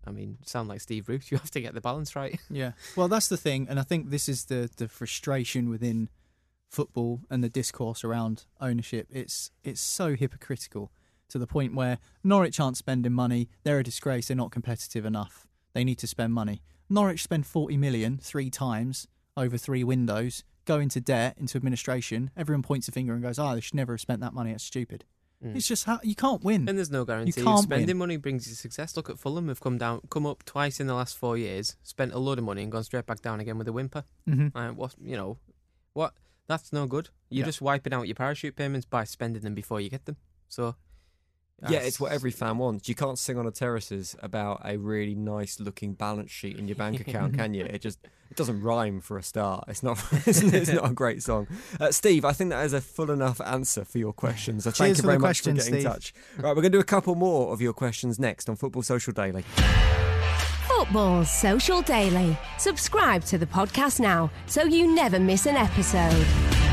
I mean, sound like Steve Bruce. You have to get the balance right. Yeah. Well, that's the thing, and I think this is the the frustration within football and the discourse around ownership. It's it's so hypocritical to the point where Norwich aren't spending money. They're a disgrace. They're not competitive enough. They need to spend money. Norwich spend forty million three times over three windows, go into debt, into administration. Everyone points a finger and goes, "Oh, they should never have spent that money. It's stupid." Mm. It's just how you can't win. And there's no guarantee. You can't Spending win. money brings you success. Look at Fulham. Have come down, come up twice in the last four years. Spent a load of money and gone straight back down again with a whimper. Mm-hmm. Uh, what you know, what that's no good. You're Yeah. just wiping out your parachute payments by spending them before you get them. So. Yeah, it's what every fan wants. You can't sing on a terraces about a really nice looking balance sheet in your bank account, can you? It just it doesn't rhyme for a start. It's not it's, it's not a great song. Uh, Steve, I think that is a full enough answer for your questions. So thank Cheers you for very the much questions, for getting Steve. in touch. Right, we're going to do a couple more of your questions next on Football Social Daily. Football Social Daily. Subscribe to the podcast now so you never miss an episode.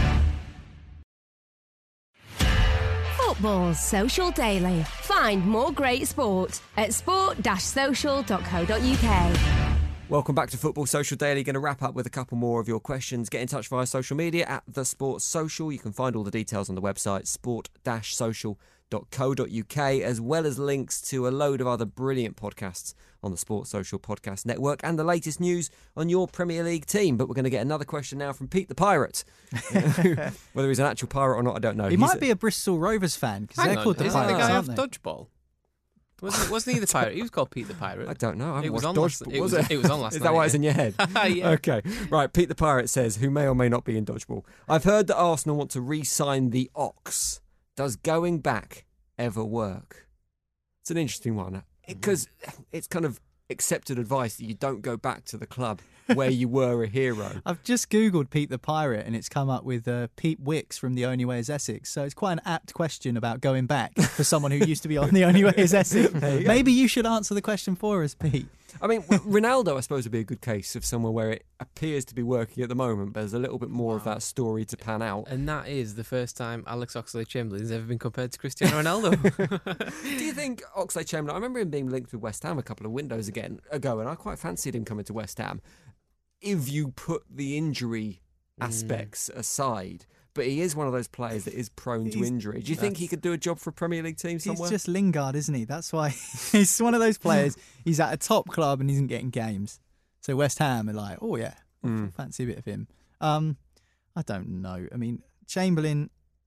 Football Social Daily. Find more great sport at sport dash social dot co dot uk. Welcome back to Football Social Daily. Going to wrap up with a couple more of your questions. Get in touch via social media at The Sports Social. You can find all the details on the website sport dash social dot co dot uk, as well as links to a load of other brilliant podcasts on the Sports Social Podcast Network and the latest news on your Premier League team. But we're going to get another question now from Pete the Pirate. Whether he's an actual pirate or not, I don't know. He He's might a- be a Bristol Rovers fan because Hang they're on, called the isn't the Pirates, guy aren't off they? Dodgeball? Wasn't, wasn't he the pirate? He was called Pete the Pirate. I don't know. I haven't It was watched on last- Dodgeball, it was was- it? it was on last Is night, that why it's yeah. in your head? Yeah. Okay. Right. Pete the Pirate says, who may or may not be in Dodgeball. I've heard that Arsenal want to re-sign the Ox. Does going back ever work? It's an interesting one because it's kind of accepted advice that you don't go back to the club where you were a hero. I've just Googled Pete the Pirate and it's come up with uh, Pete Wicks from The Only Way is Essex. So it's quite an apt question about going back for someone who used to be on The Only Way is Essex. you go. Maybe you should answer the question for us, Pete. I mean, Ronaldo, I suppose, would be a good case of somewhere where it appears to be working at the moment, but there's a little bit more of that story to pan out. And that is the first time Alex Oxlade-Chamberlain has ever been compared to Cristiano Ronaldo. Do you think Oxlade-Chamberlain, I remember him being linked with West Ham a couple of windows again ago, and I quite fancied him coming to West Ham, if you put the injury aspects mm. aside. But he is one of those players that is prone to He's- injury. Do you think he could do a job for a Premier League team somewhere? He's just Lingard, isn't he? That's why he's one of those players. He's at a top club and isn't getting games. So West Ham are like, oh yeah, Mm. fancy a bit of him. Um, I don't know. I mean, Chamberlain,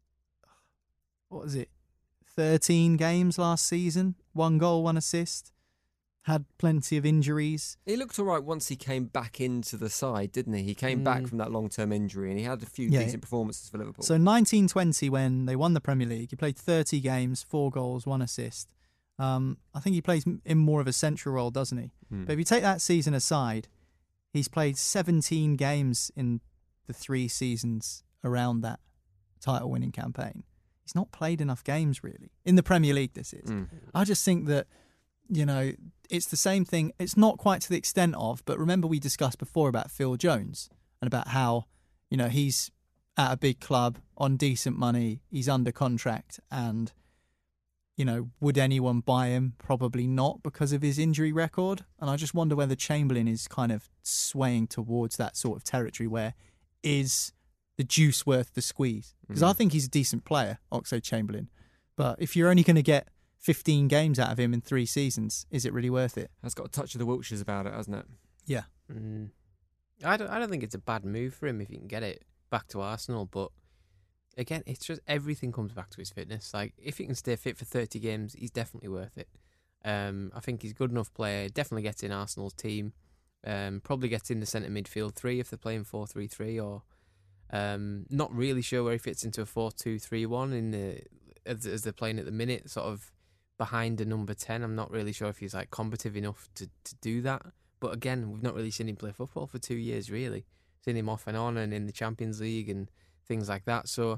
what was it? thirteen games last season, one goal, one assist. Had plenty of injuries. He looked all right once he came back into the side, didn't he? He came Mm. back from that long-term injury and he had a few Yeah. decent performances for Liverpool. So nineteen twenty, when they won the Premier League, he played thirty games, four goals, one assist. Um, I think he plays in more of a central role, doesn't he? Hmm. But if you take that season aside, he's played seventeen games in the three seasons around that title-winning campaign. He's not played enough games, really. In the Premier League, this is. Mm. I just think that, you know, it's the same thing. It's not quite to the extent of, but remember we discussed before about Phil Jones and about how, you know, he's at a big club on decent money, he's under contract, and, you know, would anyone buy him? Probably not because of his injury record. And I just wonder whether Chamberlain is kind of swaying towards that sort of territory where is the juice worth the squeeze? Because Mm. I think he's a decent player, Oxlade-Chamberlain. But if you're only going to get fifteen games out of him in three seasons, is it really worth it? That's got a touch of the Wiltshires about it, hasn't it? Yeah. Mm. I don't. I don't think it's a bad move for him if he can get it back to Arsenal. But again, it's just everything comes back to his fitness. Like if he can stay fit for thirty games, he's definitely worth it. Um, I think he's a good enough player. Definitely gets in Arsenal's team. Um, probably gets in the centre midfield three if they're playing four three three, or um, not really sure where he fits into a four two three one in the as, as they're playing at the minute. Sort of behind a number ten. I'm not really sure if he's like combative enough to, to do that. But again, we've not really seen him play football for two years, really. Seen him off and on and in the Champions League and things like that. So,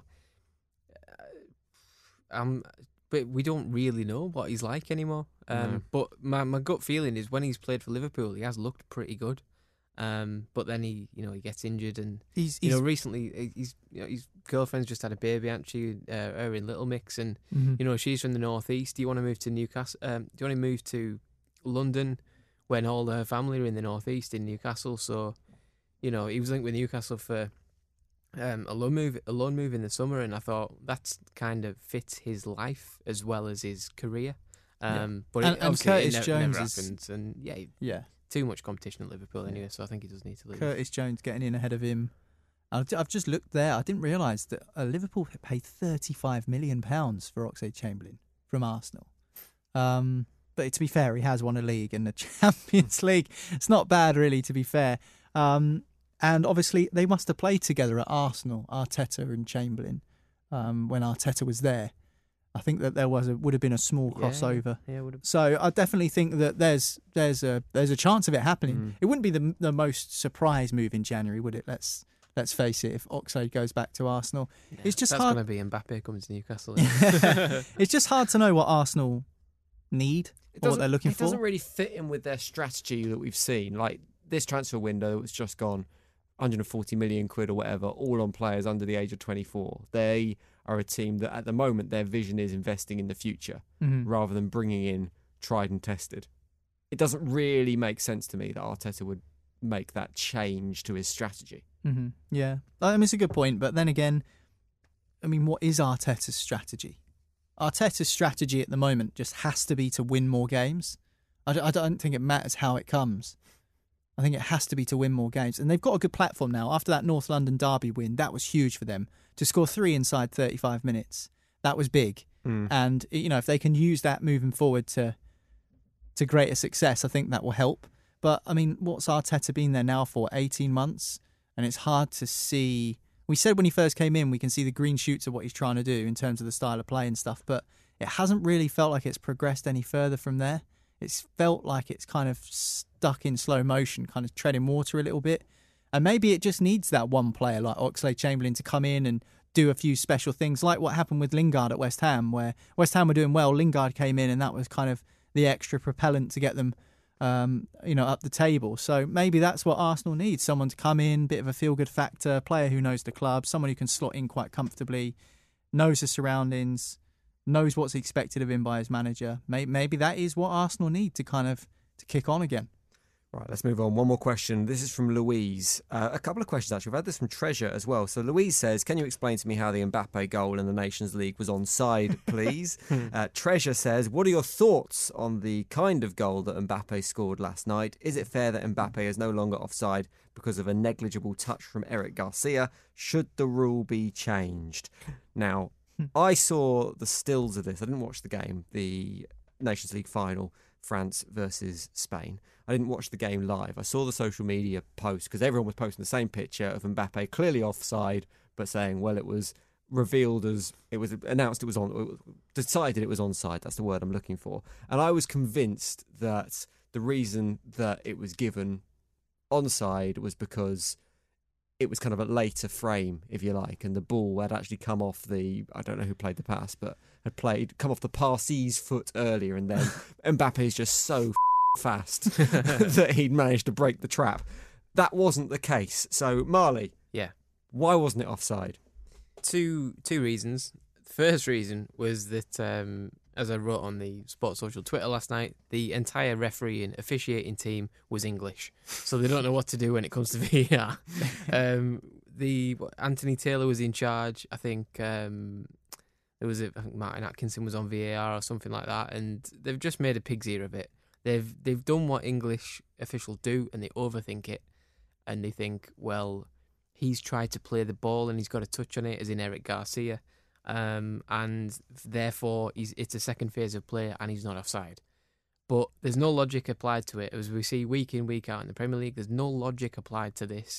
uh, um, but we don't really know what he's like anymore. Um, No. But my, my gut feeling is when he's played for Liverpool, he has looked pretty good. Um, but then he, you know, he gets injured and He's, you he's know, recently he's, you know, his girlfriend's just had a baby, hasn't she? Uh, her in Little Mix, and Mhm. you know she's from the northeast. Do you want to move to Newcastle? Um, do you want to move to London, when all her family are in the northeast in Newcastle. So, you know, he was linked with Newcastle for um, a loan move, a loan move in the summer, and I thought that's kind of fits his life as well as his career. Um, yeah. But and, it, and obviously Curtis it ne- Jones never is happened, and yeah, yeah, too much competition at Liverpool anyway. So I think he does need to leave. Curtis Jones getting in ahead of him. I've I've just looked there. I didn't realise that uh, Liverpool paid thirty-five million pounds for Oxlade-Chamberlain from Arsenal. Um, but to be fair, he has won a league and the Champions League. It's not bad, really, to be fair. Um, and obviously, they must have played together at Arsenal, Arteta and Chamberlain, um, when Arteta was there. I think that there was a, would have been a small crossover. Yeah, yeah, would have. So I definitely think that there's there's a there's a chance of it happening. Mm. It wouldn't be the the most surprise move in January, would it? Let's let's face it. If Oxlade goes back to Arsenal, Yeah, it's just that's hard. going to be Mbappe coming to Newcastle. It's just hard to know what Arsenal need It or what doesn't- they're looking it for. doesn't really fit in with their strategy that we've seen. Like this transfer window that's just gone, one hundred forty million quid or whatever, all on players under the age of twenty-four. They are a team that at the moment their vision is investing in the future Mhm. rather than bringing in tried and tested. It doesn't really make sense to me that Arteta would make that change to his strategy. Mm-hmm. Yeah, I mean, it's a good point. But then again, I mean, what is Arteta's strategy? Arteta's strategy at the moment just has to be to win more games. I don't, I don't think it matters how it comes. I think it has to be to win more games. And they've got a good platform now. After that North London derby win, that was huge for them. To score three inside thirty-five minutes, that was big. Mm. And, you know, if they can use that moving forward to to greater success, I think that will help. But, I mean, what's Arteta been there now for? eighteen months? And it's hard to see. We said when he first came in, we can see the green shoots of what he's trying to do in terms of the style of play and stuff. But it hasn't really felt like it's progressed any further from there. It's felt like it's kind of stuck in slow motion, kind of treading water a little bit. And maybe it just needs that one player like Oxlade-Chamberlain to come in and do a few special things, like what happened with Lingard at West Ham, where West Ham were doing well. Lingard came in and that was kind of the extra propellant to get them um, you know, up the table. So maybe that's what Arsenal needs, someone to come in, bit of a feel-good factor, player who knows the club, someone who can slot in quite comfortably, knows the surroundings, knows what's expected of him by his manager. Maybe that is what Arsenal need to kind of to kick on again. Right, let's move on. One more question. This is from Louise. Uh, a couple of questions, actually. We've had this from Treasure as well. So Louise says, can you explain to me how the Mbappe goal in the Nations League was onside, please? uh, Treasure says, what are your thoughts on the kind of goal that Mbappe scored last night? Is it fair that Mbappe is no longer offside because of a negligible touch from Eric Garcia? Should the rule be changed? Now, I saw the stills of this. I didn't watch the game, the Nations League final, France versus Spain. I didn't watch the game live. I saw the social media post because everyone was posting the same picture of Mbappe clearly offside, but saying, well, it was revealed as, it was announced it was on, decided it was onside. That's the word I'm looking for. And I was convinced that the reason that it was given onside was because it was kind of a later frame, if you like, and the ball had actually come off the, I don't know who played the pass, but had played, come off the passee's foot earlier, and then Mbappe is just so fast that he'd managed to break the trap. That wasn't the case. So, Marley, Yeah. why wasn't it offside? Two two reasons. The first reason was that, um, as I wrote on the Sports Social Twitter last night, the entire referee and officiating team was English, so they don't know what to do when it comes to V A R. um, the Anthony Taylor was in charge. I think um, there was a, I think Martin Atkinson was on V A R or something like that, and they've just made a pig's ear of it. They've they've done what English officials do, and they overthink it, and they think, well, he's tried to play the ball and he's got a touch on it, as in Eric Garcia. Um, and therefore he's, it's a second phase of play and he's not offside. But there's no logic applied to it. As we see week in, week out in the Premier League, there's no logic applied to this.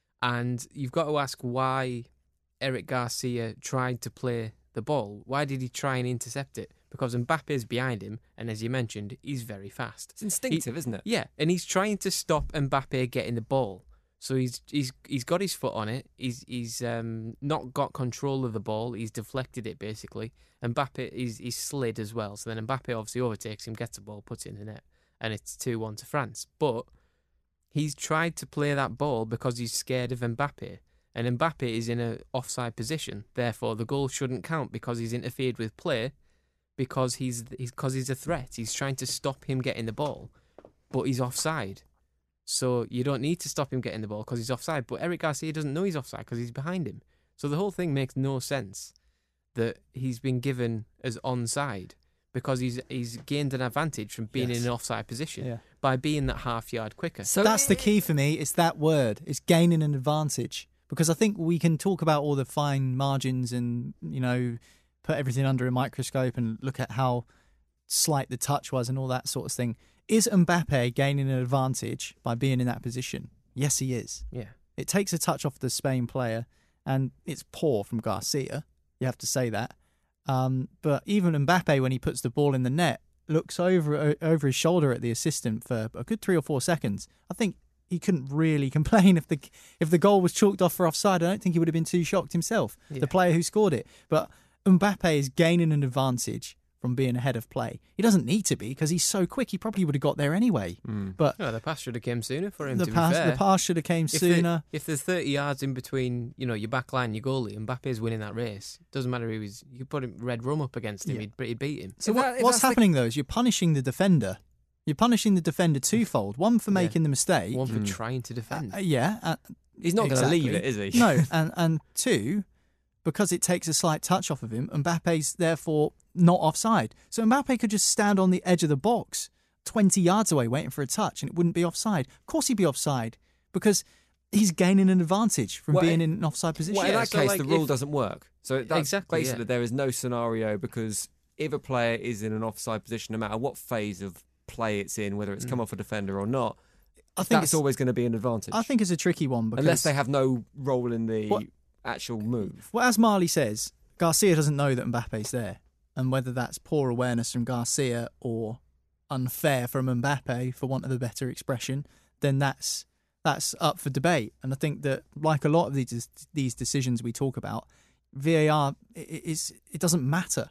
And you've got to ask why Eric Garcia tried to play the ball. Why did he try and intercept it? Because Mbappe's behind him, and as you mentioned, he's very fast. It's instinctive, he, isn't it? Yeah, and he's trying to stop Mbappe getting the ball. So he's he's he's got his foot on it. He's he's um, not got control of the ball. He's deflected it basically. Mbappe is he's slid as well. So then Mbappe obviously overtakes him, gets the ball, puts it in the net, and it's two one to France. But he's tried to play that ball because he's scared of Mbappe, and Mbappe is in a offside position. Therefore, the goal shouldn't count because he's interfered with play, because he's because he's a threat. He's trying to stop him getting the ball. but he's offside. So you don't need to stop him getting the ball because he's offside. But Eric Garcia doesn't know he's offside because he's behind him. So the whole thing makes no sense that he's been given as onside because he's he's gained an advantage from being Yes. in an offside position Yeah. by being that half yard quicker. So that's the key for me. It's that word. It's gaining an advantage. Because I think we can talk about all the fine margins and, you know, put everything under a microscope and look at how slight the touch was and all that sort of thing. Is Mbappe gaining an advantage by being in that position? Yes, he is. Yeah. It takes a touch off the Spain player, and it's poor from Garcia. You have to say that. Um, but even Mbappe, when he puts the ball in the net, looks over over his shoulder at the assistant for a good three or four seconds. I think he couldn't really complain if the if the goal was chalked off for offside. I don't think he would have been too shocked himself, Yeah. the player who scored it. But Mbappe is gaining an advantage from being ahead of play. He doesn't need to be because he's so quick. He probably would have got there anyway. But No, the pass should have came sooner for him. the to pass, be fair. the pass should have came If the- sooner. if there's thirty yards in between, you know, your back line, your goalie, Mbappe's winning that race. Doesn't matter who he's. You put him Red Rum up against him, Yeah. he'd, he'd beat him. So If what, that- if what's that's the- happening though is you're punishing the defender. You're punishing the defender twofold. One for Yeah. making the mistake. One for trying to defend. Uh, yeah. Uh, He's not going to exactly. leave it, is he? No, and and two, because it takes a slight touch off of him, Mbappe's therefore not offside. So Mbappe could just stand on the edge of the box, twenty yards away, waiting for a touch, and it wouldn't be offside. Of course, he'd be offside because he's gaining an advantage from Well, being in an offside position. Well, in Yeah, that so case, like the rule if- doesn't work. So that's Exactly, basically yeah. there is no scenario because if a player is in an offside position, no matter what phase of play it's in, whether it's come off a defender or not, I think that's it's always going to be an advantage. I think it's a tricky one because unless they have no role in the What- actual move. Well, as Marley says, Garcia doesn't know that Mbappe's there. And whether that's poor awareness from Garcia or unfair from Mbappe, for want of a better expression, then that's that's up for debate. And I think that, like a lot of these these decisions we talk about, V A R i- i- is it doesn't matter.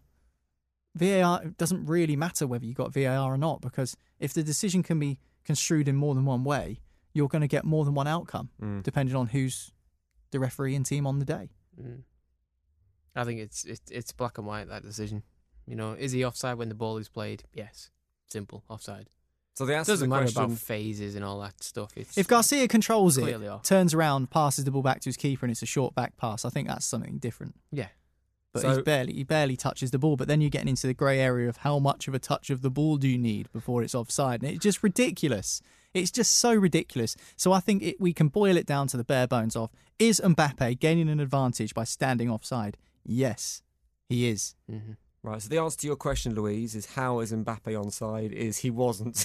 V A R it doesn't really matter whether you got V A R or not, because if the decision can be construed in more than one way, you're going to get more than one outcome, Mm. depending on who's the referee and team on the day. Mm. I think it's it's it's black and white, that decision. You know, is he offside when the ball is played? Yes, simple offside. So the It answer to the doesn't matter question, about phases and all that stuff. It's If Garcia controls it, clearly off. turns around, passes the ball back to his keeper, and it's a short back pass, I think that's something different. yeah, But So- he's barely he barely touches the ball. But then you're getting into the grey area of how much of a touch of the ball do you need before it's offside, and it's just ridiculous. It's just so ridiculous. So I think it, we can boil it down to the bare bones of: is Mbappe gaining an advantage by standing offside? Yes, he is. hmm right? So the answer to your question, Louise, is how is Mbappe onside? Is he wasn't?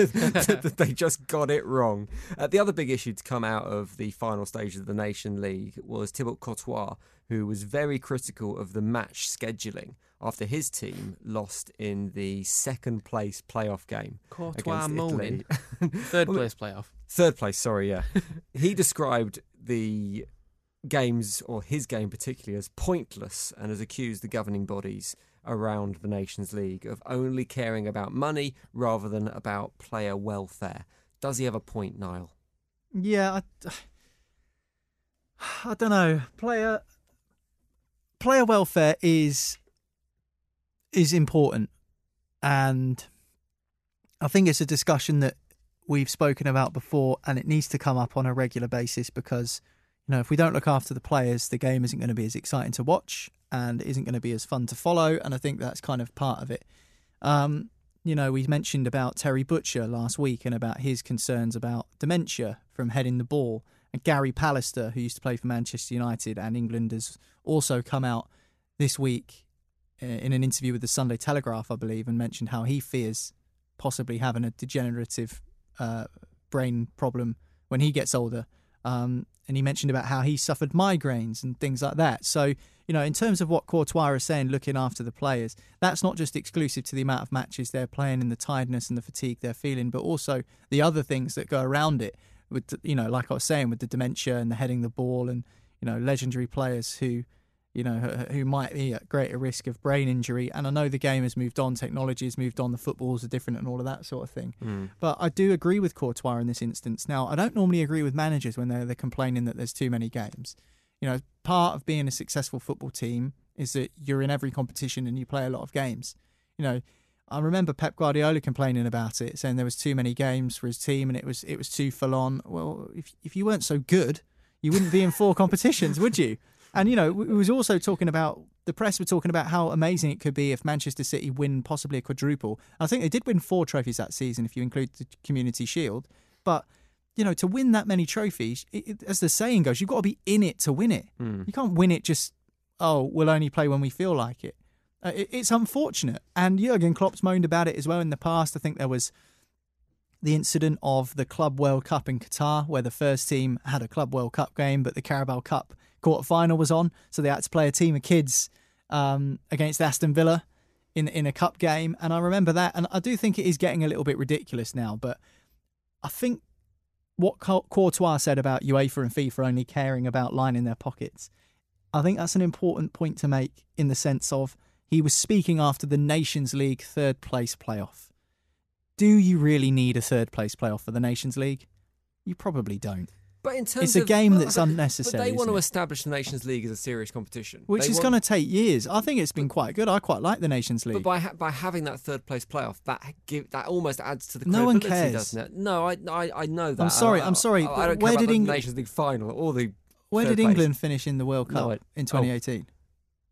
They just got it wrong. Uh, the other big issue to come out of the final stage of the Nation League was Thibaut Courtois, who was very critical of the match scheduling after his team lost in the second place playoff game. Courtois against moaning. Italy. Third Well, place playoff. Third place, sorry, yeah. He described the games, or his game particularly, as pointless and has accused the governing bodies around the Nations League of only caring about money rather than about player welfare. Does he have a point, Niall? Yeah, I, I don't know. Player player welfare is is important, and I think it's a discussion that we've spoken about before, and it needs to come up on a regular basis because, you know, if we don't look after the players, the game isn't going to be as exciting to watch and it isn't going to be as fun to follow, and I think that's kind of part of it. Um, you know, we mentioned about Terry Butcher last week and about his concerns about dementia from heading the ball. And Gary Pallister, who used to play for Manchester United and England, has also come out this week uh, in an interview with the Sunday Telegraph, I believe, and mentioned how he fears possibly having a degenerative uh, brain problem when he gets older. Um, and he mentioned about how he suffered migraines and things like that. So, you know, in terms of what Courtois is saying, looking after the players, that's not just exclusive to the amount of matches they're playing and the tiredness and the fatigue they're feeling, but also the other things that go around it. With, you know, like I was saying, with the dementia and the heading the ball, and, you know, legendary players who, you know, who, who might be at greater risk of brain injury. And I know the game has moved on, technology has moved on, the footballs are different and all of that sort of thing. Mm. But I do agree with Courtois in this instance. Now, I don't normally agree with managers when they're, they're complaining that there's too many games. You know, part of being a successful football team is that you're in every competition and you play a lot of games. You know, I remember Pep Guardiola complaining about it, saying there was too many games for his team and it was it was too full on. Well, if if you weren't so good, you wouldn't be in four competitions, would you? And, you know, we was also talking about, the press were talking about how amazing it could be if Manchester City win possibly a quadruple. I think they did win four trophies that season if you include the Community Shield. But, you know, to win that many trophies, it, it, as the saying goes, you've got to be in it to win it. Mm. You can't win it just, oh, we'll only play when we feel like it. Uh, it. It's unfortunate. And Jurgen Klopp's moaned about it as well in the past. I think there was the incident of the Club World Cup in Qatar, where the first team had a Club World Cup game, but the Carabao Cup quarter-final was on, so they had to play a team of kids um, against Aston Villa in in a cup game. And I remember that, and I do think it is getting a little bit ridiculous now, but I think what Courtois said about UEFA and FIFA only caring about lining their pockets, I think that's an important point to make, in the sense of he was speaking after the Nations League third-place playoff. Do you really need a third-place playoff for the Nations League? You probably don't. But in terms it's a of, game but, that's unnecessary. But they want to it? establish the Nations League as a serious competition, which they is want... going to take years. I think it's been quite good. I quite like the Nations League. But by ha- by having that third place playoff, that give, that almost adds to the no one credibility, cares. doesn't it? No, I, I I know that. I'm sorry. I, I'm sorry. I, I don't where care did about England the Nations League final or the Where third did place. England finish in the World Cup no, I, in twenty eighteen? Oh.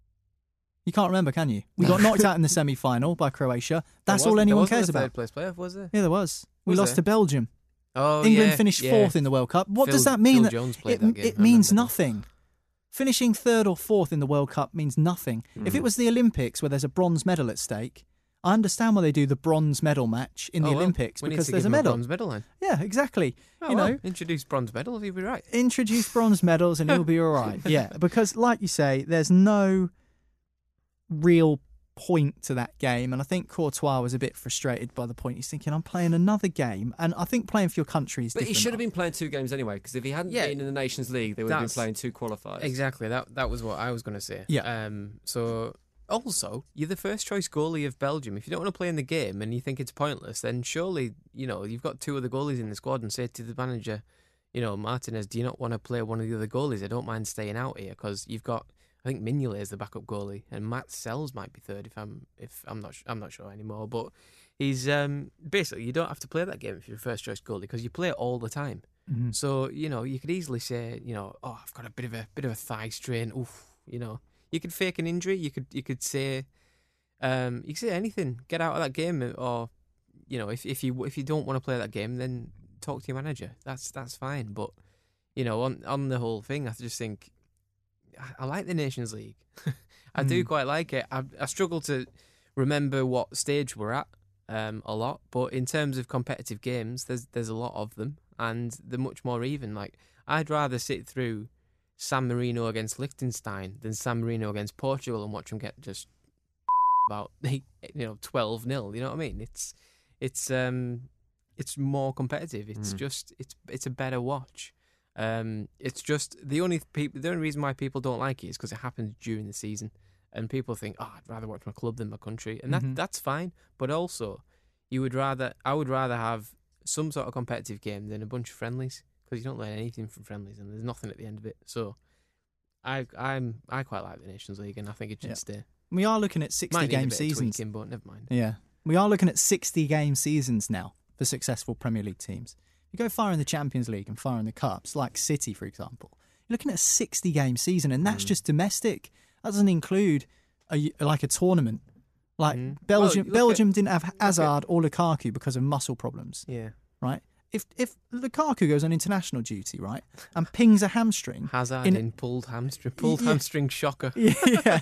You can't remember, can you? We got knocked out in the semi-final by Croatia. That's all anyone cares a about. Third place playoff, was there? Yeah, there was. We was lost there? to Belgium. Oh, England yeah, finished yeah. fourth in the World Cup. What Phil, does that mean? Phil that Jones played it that game. it I means remember nothing. Finishing third or fourth in the World Cup means nothing. Mm. If it was the Olympics where there's a bronze medal at stake, I understand why they do the bronze medal match in oh, the well, Olympics, we because need to there's give a him medal. bronze medal then. Yeah, exactly. Oh, you well, know, introduce bronze medal, he'll be right. Introduce bronze medals and he'll be all right. Yeah, because like you say, there's no real point to that game, and I think Courtois was a bit frustrated by the point. He's thinking, I'm playing another game, and I think playing for your country is but different. he should have been playing two games anyway, because if he hadn't Yeah, been in the Nations League, they would have been that's- playing two qualifiers. Exactly, that that was what I was going to say. Yeah. Um, so, also, you're the first choice goalie of Belgium. If you don't want to play in the game and you think it's pointless, then surely, you know, you've got two other goalies in the squad, and say to the manager, you know, Martinez, do you not want to play one of the other goalies? I don't mind staying out here, because you've got, I think Mignolet is the backup goalie, and Matt Sells might be third. If I'm, if I'm not, I'm not sure anymore. But he's um, basically, you don't have to play that game if you're a first choice goalie, because you play it all the time. Mm-hmm. So you know, you could easily say, you know, oh, I've got a bit of a bit of a thigh strain. Oof, you know, you could fake an injury. You could, you could say, um, you could say anything. Get out of that game, or you know, if if you if you don't want to play that game, then talk to your manager. That's that's fine. But you know, on on the whole thing, I just think. I like the Nations League. I mm. do quite like it. I, I struggle to remember what stage we're at um, a lot, but in terms of competitive games, there's there's a lot of them, and they're much more even. Like, I'd rather sit through San Marino against Liechtenstein than San Marino against Portugal and watch them get just about you know twelve nil. You know what I mean? It's it's um it's more competitive. It's mm. just it's it's a better watch. Um, it's just the only people. The only reason why people don't like it is because it happens during the season, and people think, "Oh, I'd rather watch my club than my country," and that mm-hmm. that's fine. But also, you would rather, I would rather have some sort of competitive game than a bunch of friendlies, because you don't learn anything from friendlies, and there's nothing at the end of it. So, I I'm I quite like the Nations League, and I think it should yeah. stay. We are looking at sixty Might need a game bit of seasons, tweaking, but never mind. Yeah, we are looking at sixty game seasons now for successful Premier League teams. You go far in the Champions League and far in the Cups, like City, for example. You're looking at a sixty game season, and that's mm. just domestic. That doesn't include a, like a tournament. Like mm. Belgium, well, Belgium at, didn't have Hazard or Lukaku because of muscle problems. Yeah. Right? If if Lukaku goes on international duty, right, and pings a hamstring... Hazard in, in pulled hamstring, pulled yeah. hamstring shocker. Yeah.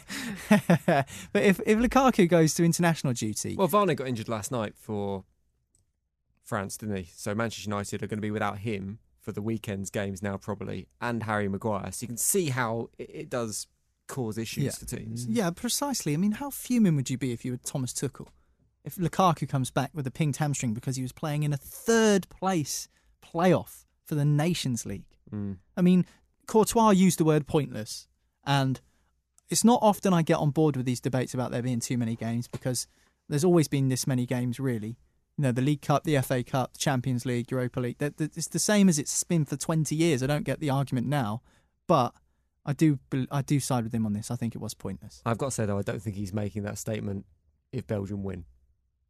But if, if Lukaku goes to international duty... Well, Varane got injured last night for... France, didn't he? So Manchester United are going to be without him for the weekend's games now, probably, and Harry Maguire. So you can see how it, it does cause issues yeah. for teams. Yeah, precisely. I mean, how fuming would you be if you were Thomas Tuchel? If Lukaku comes back with a pinged hamstring because he was playing in a third place playoff for the Nations League. Mm. I mean, Courtois used the word pointless, and it's not often I get on board with these debates about there being too many games, because there's always been this many games, really. You know, the League Cup, the F A Cup, the Champions League, Europa League. It's the same as it's been for twenty years. I don't get the argument now, but I do I do side with him on this. I think it was pointless. I've got to say, though, I don't think he's making that statement if Belgium win.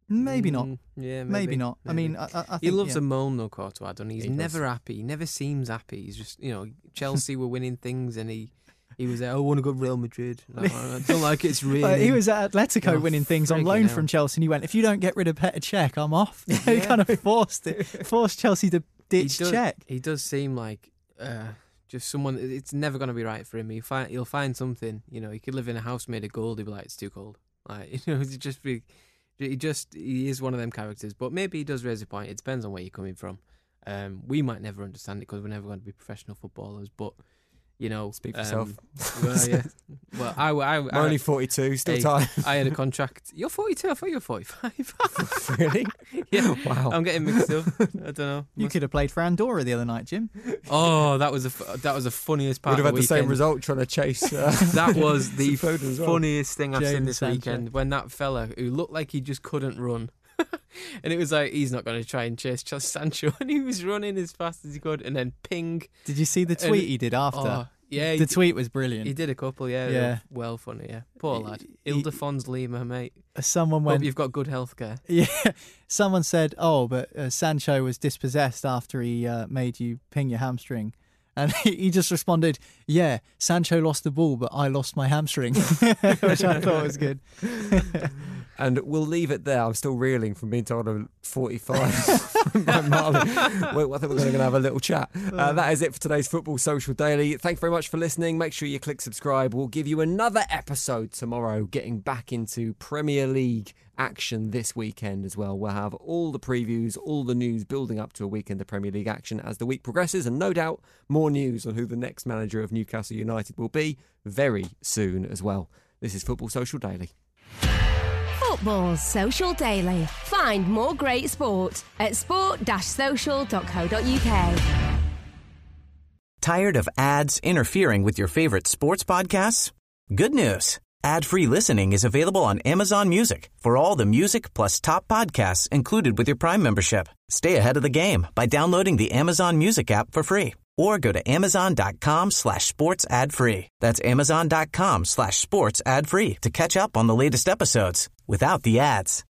Maybe not. Mm, yeah, maybe, maybe not. maybe. I mean, I, I I think he loves yeah. a moan though, Courtois, doesn't he? He's He does. never happy. He never seems happy. He's just, you know, Chelsea were winning things, and he, he was there. Oh, I want to go to Real Madrid. Like, I don't like it's really. Uh, he was at Atletico Oh, winning things on friggin' loan hell. from Chelsea, and he went, "If you don't get rid of Petr Cech, I'm off." He kind of forced it, forced Chelsea to ditch he does, Cech. He does seem like uh, just someone. It's never going to be right for him. He find, he'll find something. You know, he could live in a house made of gold. He'd be like, it's too cold. Like, you know, he just be. He just he is one of them characters. But maybe he does raise a point. It depends on where you're coming from. Um, we might never understand it because we're never going to be professional footballers. But you know, Speak for um, yourself. Well, yeah. Well, I, I, I'm I only forty-two, still hey, time. I had a contract. You're forty-two. I thought you were forty-five. Really? Yeah. Wow. I'm getting mixed up. I don't know. You Must- could have played for Andorra the other night, Jim. Oh, that was a f- that was the funniest part. Would have of had the same weekend. result trying to chase. Uh, That was the Foden as well. funniest thing I've seen Jadon this Sancho. weekend, when that fella who looked like he just couldn't run, and it was like, he's not going to try and chase Ch- Sancho, and he was running as fast as he could, and then ping. Did you see the And- tweet he did after? Oh, yeah, he the d- tweet was brilliant. He did a couple, yeah, Yeah. well funny, yeah. Poor lad, He- Ildefons Lima, mate. Someone Hope went. you've got good healthcare. Yeah, someone said, "Oh, but uh, Sancho was dispossessed after he uh, made you ping your hamstring," and he, he just responded, "Yeah, Sancho lost the ball, but I lost my hamstring," which I thought was good. And we'll leave it there. I'm still reeling from being told I'm forty-five by Marley. Well, I think we're going to have a little chat. Uh, that is it for today's Football Social Daily. Thank you very much for listening. Make sure you click subscribe. We'll give you another episode tomorrow, getting back into Premier League action this weekend as well. We'll have all the previews, all the news building up to a weekend of Premier League action as the week progresses, and no doubt more news on who the next manager of Newcastle United will be very soon as well. This is Football Social Daily. Football Social Daily. Find more great sport at sport dash social dot co dot uk. Tired of ads interfering with your favorite sports podcasts? Good news. Ad-free listening is available on Amazon Music for all the music plus top podcasts included with your Prime membership. Stay ahead of the game by downloading the Amazon Music app for free or go to amazon.com slash sports ad free. That's amazon.com slash sports ad free to catch up on the latest episodes without the ads.